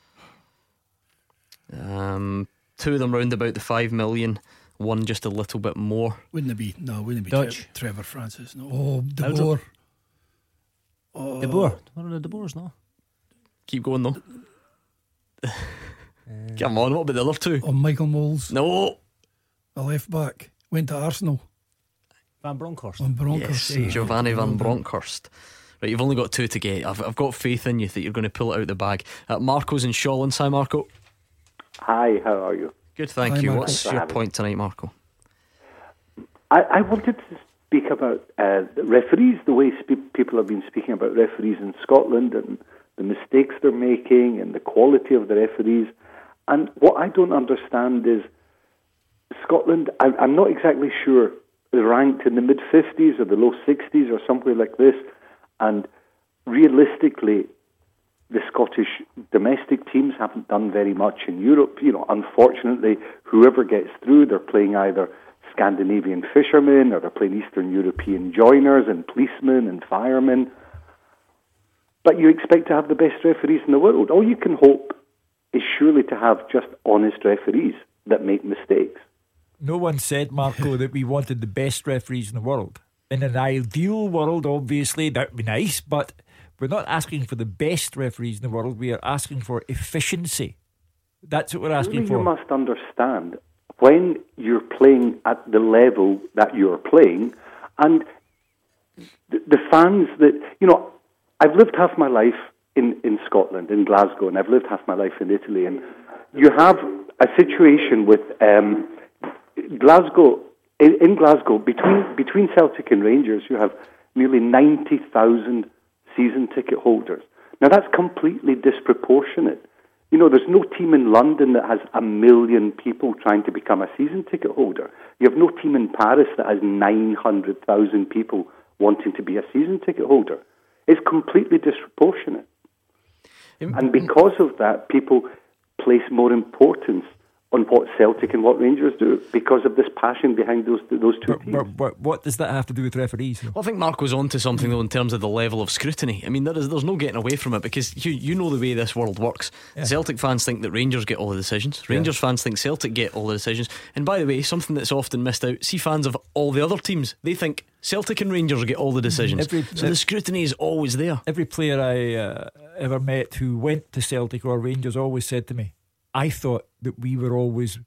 Um, two of them round about the five million, one just a little bit more. Wouldn't it be? No, wouldn't it be Dutch. Tre- Trevor Francis? No. Oh, De Boer. Oh. De Boer. What are the De Boers, no? Keep going though. Come on, what about the other two? Oh, Michael Moles. No. A left back. Went to Arsenal. Van Bronckhorst. Van Bronckhorst. Yes, Giovanni Van Bronckhorst. Right, you've only got two to get. I've, I've got faith in you that you're going to pull it out the bag. Uh, Marco's in Shawlands. Hi, Marco. Hi, how are you? Good, thank Hi, you. Marco. What's Thanks for your having point tonight, Marco? I, I wanted to speak about uh, referees, the way spe- people have been speaking about referees in Scotland and the mistakes they're making and the quality of the referees. And what I don't understand is Scotland, I, I'm not exactly sure, is ranked in the mid-fifties or the low sixties or somewhere like this. And realistically, the Scottish domestic teams haven't done very much in Europe. You know, unfortunately, whoever gets through, they're playing either Scandinavian fishermen or they're playing Eastern European joiners and policemen and firemen. But you expect to have the best referees in the world. All you can hope is surely to have just honest referees that make mistakes. No one said, Marco, that we wanted the best referees in the world. In an ideal world, obviously, that would be nice, but we're not asking for the best referees in the world. We are asking for efficiency. That's what we're asking Surely for. You must understand, when you're playing at the level that you're playing, and the, the fans that, you know, I've lived half my life in, in Scotland, in Glasgow, and I've lived half my life in Italy, and you have a situation with um, Glasgow. In, in Glasgow, between between Celtic and Rangers, you have nearly ninety thousand season ticket holders. Now, that's completely disproportionate. You know, there's no team in London that has a million people trying to become a season ticket holder. You have no team in Paris that has nine hundred thousand people wanting to be a season ticket holder. It's completely disproportionate. And because of that, people place more importance on what Celtic and what Rangers do because of this passion behind those those two but, teams. But, but what does that have to do with referees? Well, I think Marco's onto something though in terms of the level of scrutiny. I mean, there is there's no getting away from it because you you know the way this world works. Yeah. Celtic fans think that Rangers get all the decisions. Rangers yeah. fans think Celtic get all the decisions. And by the way, something that's often missed out, see fans of all the other teams, they think Celtic and Rangers get all the decisions. Every, so uh, the scrutiny is always there. Every player I uh, ever met who went to Celtic or Rangers always said to me, I thought that we were always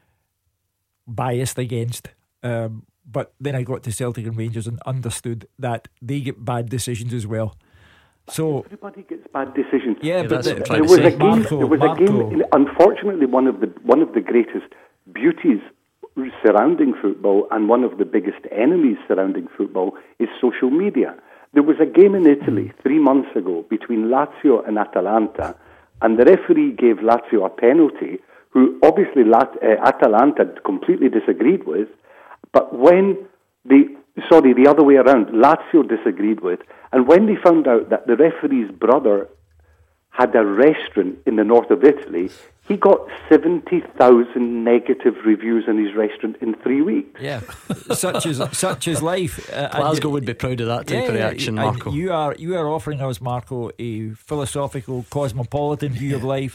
biased against, um, but then I got to Celtic and Rangers and understood that they get bad decisions as well. So everybody gets bad decisions. Yeah, yeah but the, the, there was a game. Marco, there was Marco. a game. Unfortunately, one of the one of the greatest beauties surrounding football and one of the biggest enemies surrounding football is social media. There was a game in Italy three months ago between Lazio and Atalanta, and the referee gave Lazio a penalty, who obviously Lat- uh, Atalanta completely disagreed with, but when the, sorry, the other way around, Lazio disagreed with, and when they found out that the referee's brother had a restaurant in the north of Italy, he got seventy thousand negative reviews on his restaurant in three weeks. Yeah, such is such is life. Uh, Glasgow would be proud of that type yeah, of reaction, yeah, Marco. You are you are offering us, Marco, a philosophical, cosmopolitan view of life,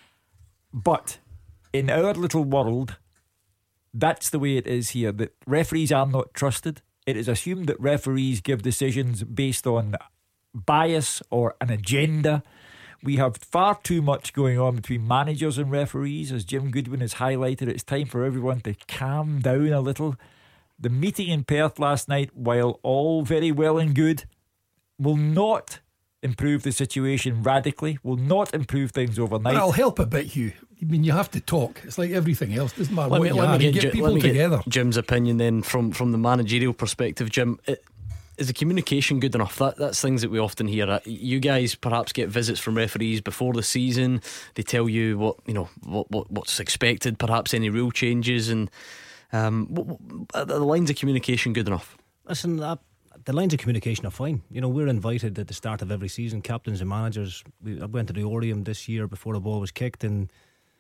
but in our little world, that's the way it is here. That referees are not trusted. It is assumed that referees give decisions based on bias or an agenda. We have far too much going on between managers and referees. As Jim Goodwin has highlighted, it's time for everyone to calm down a little. The meeting in Perth last night, while all very well and good, will not improve the situation radically, will not improve things overnight. But I'll help a bit, Hugh. I mean, you have to talk. It's like everything else. Doesn't matter let what me, you let have. me You get, get Ju- people let me together. Get Jim's opinion then from, from the managerial perspective. Jim, it, is the communication good enough? That That's things that we often hear. You guys perhaps get visits from referees before the season. They tell you what you know what, what what's expected, perhaps any rule changes, and Um, are the lines of communication good enough? Listen, uh, the lines of communication are fine. You know, we're invited at the start of every season, captains and managers. We I went to the Orium this year before the ball was kicked, and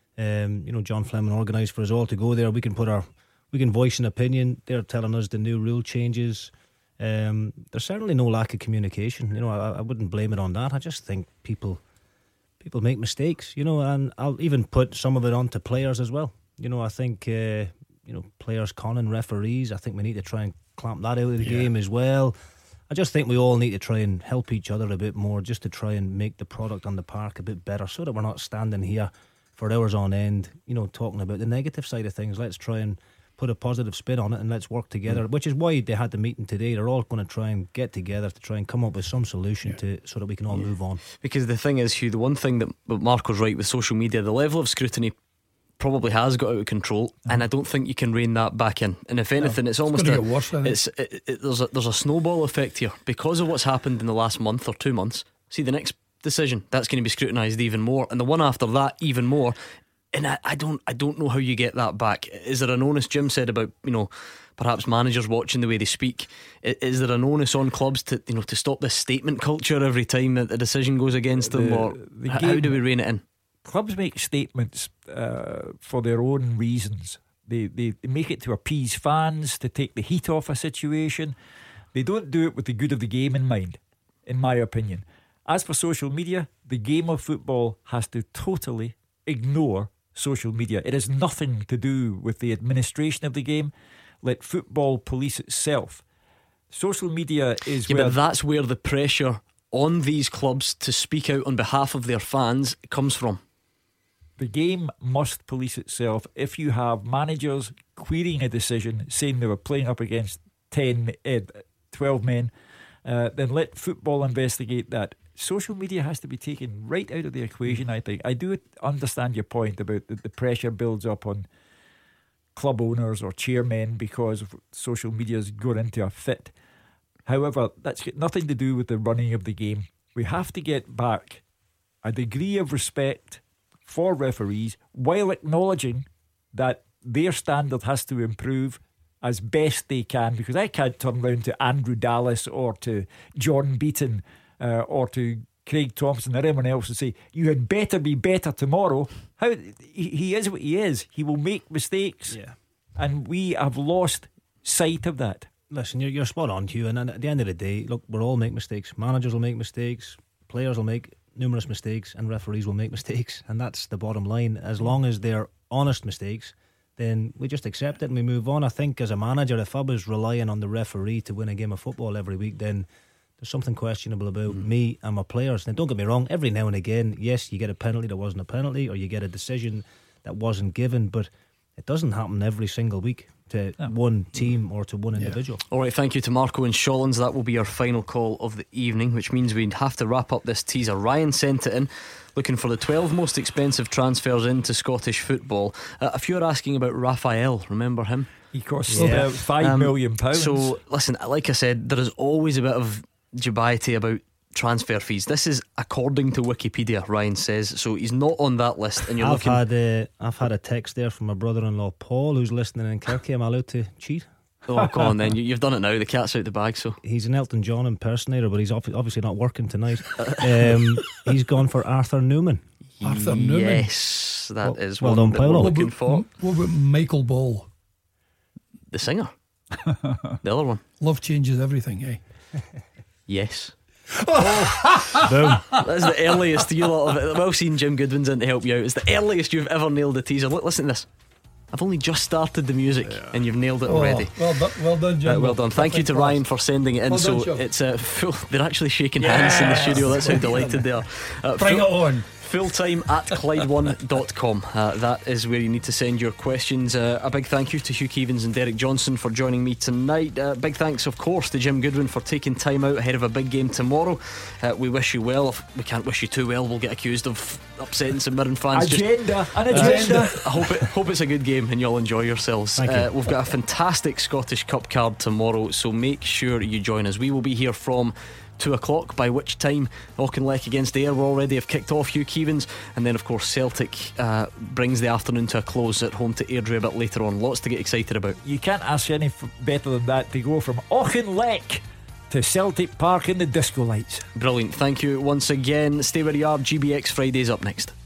um, you know, John Fleming organised for us all to go there. We can put our, we can voice an opinion. They're telling us the new rule changes. Um, there's certainly no lack of communication. You know, I, I wouldn't blame it on that. I just think people, people make mistakes. You know, and I'll even put some of it onto players as well. You know, I think uh, you know, players conning referees. I think we need to try and clamp that out of the yeah. game as well. I just think we all need to try and help each other a bit more, just to try and make the product on the park a bit better, so that we're not standing here for hours on end, you know, talking about the negative side of things. Let's try and put a positive spin on it, and let's work together, mm. which is why they had the meeting today. They're all going to try and get together to try and come up with some solution yeah. to so that we can all yeah. move on. Because the thing is, Hugh, the one thing that Marco's right with social media, the level of scrutiny probably has got out of control, mm. and I don't think you can rein that back in. And if anything, no, it's almost it's a, get worse, it's it, it, there's a there's a snowball effect here because of what's happened in the last month or two months. See, the next decision that's going to be scrutinised even more, and the one after that even more. And I, I don't I don't know how you get that back. Is there an onus? Jim said about, you know, perhaps managers watching the way they speak. Is there an onus on clubs to, you know, to stop this statement culture every time that the decision goes against them, the, or the how game, do we rein it in? Clubs make statements uh, for their own reasons. They, they they make it to appease fans, to take the heat off a situation. They don't do it with the good of the game in mind, in my opinion. As for social media, the game of football has to totally ignore social media. It has nothing to do with the administration of the game. Let football police itself. Social media is yeah, where but that's where the pressure on these clubs to speak out on behalf of their fans comes from. The game must police itself. If you have managers querying a decision, saying they were playing up against ten, twelve men, uh, then let football investigate that. Social media has to be taken right out of the equation, I think. I do understand your point about the, the pressure builds up on club owners or chairmen because social media's gone into a fit. However, that's got nothing to do with the running of the game. We have to get back a degree of respect for referees while acknowledging that their standard has to improve as best they can, because I can't turn round to Andrew Dallas or to John Beaton Uh, or to Craig Thompson or anyone else and say you had better be better tomorrow. How he, he is what he is. He will make mistakes, yeah. and we have lost sight of that. Listen, you're, you're spot on, Hugh. And at the end of the day, look, we'll all make mistakes. Managers will make mistakes, players will make numerous mistakes, and referees will make mistakes, and that's the bottom line. As long as they're honest mistakes, then we just accept it and we move on. I think as a manager, if I was relying on the referee to win a game of football every week, then there's something questionable about mm. me and my players. Now, don't get me wrong, every now and again, yes, you get a penalty that wasn't a penalty, or you get a decision that wasn't given, but it doesn't happen every single week to no. one team or to one yeah. individual. Alright, thank you to Marco and Shawlands. That will be our final call of the evening, which means we'd have to wrap up this teaser. Ryan sent it in, looking for the twelve most expensive transfers into Scottish football. uh, A few are asking about Raphael. Remember him? He costs yeah. about five um, million pounds. So listen, like I said, there is always a bit of dubiety about transfer fees. This is according to Wikipedia, Ryan says, so he's not on that list. And you're I've looking had uh, I've had a text there from my brother-in-law Paul, who's listening in Kirky. Am I allowed to cheat? Oh, come on then, you, you've done it now. The cat's out the bag. So he's an Elton John impersonator, but he's obviously not working tonight. um, he's gone for Arthur Newman. Arthur Newman. Yes, that well, is well one done, that Paolo. we're looking for. What about Michael Ball, the singer? The other one. Love changes everything, eh? Yes. Oh. Boom. That's the earliest you lot of it. Well seen, Jim Goodwin's in to help you out. It's the earliest you've ever nailed a teaser. Look, listen to this. I've only just started the music yeah. and you've nailed it oh, already. Well done, well done, Jim. Uh, well done. Thank you to Ryan for sending it in. Well so done, it's a uh, full. They're actually shaking yes. hands in the studio. That's how delighted they are. Uh, Bring full, it on. Fulltime at Clyde one dot com. Uh, that is where you need to send your questions. Uh, a big thank you to Hugh Keevins and Derek Johnson for joining me tonight. Uh, big thanks, of course, to Jim Goodwin for taking time out ahead of a big game tomorrow. Uh, we wish you well. If we can't wish you too well, we'll get accused of upsetting some Mirren fans. Agenda, Just, an agenda. Uh, I hope it, hope it's a good game and you'll enjoy yourselves. Thank uh, you. We've got a fantastic Scottish Cup card tomorrow, so make sure you join us. We will be here from two o'clock, by which time Auchinleck against Ayr will already have kicked off, Hugh Keevans. And then of course Celtic uh, brings the afternoon to a close at home to Airdrie a bit later on. Lots to get excited about. You can't ask any f- better than that, to go from Auchinleck to Celtic Park in the disco lights. Brilliant, thank you once again. Stay where you are. G B X Friday's up next.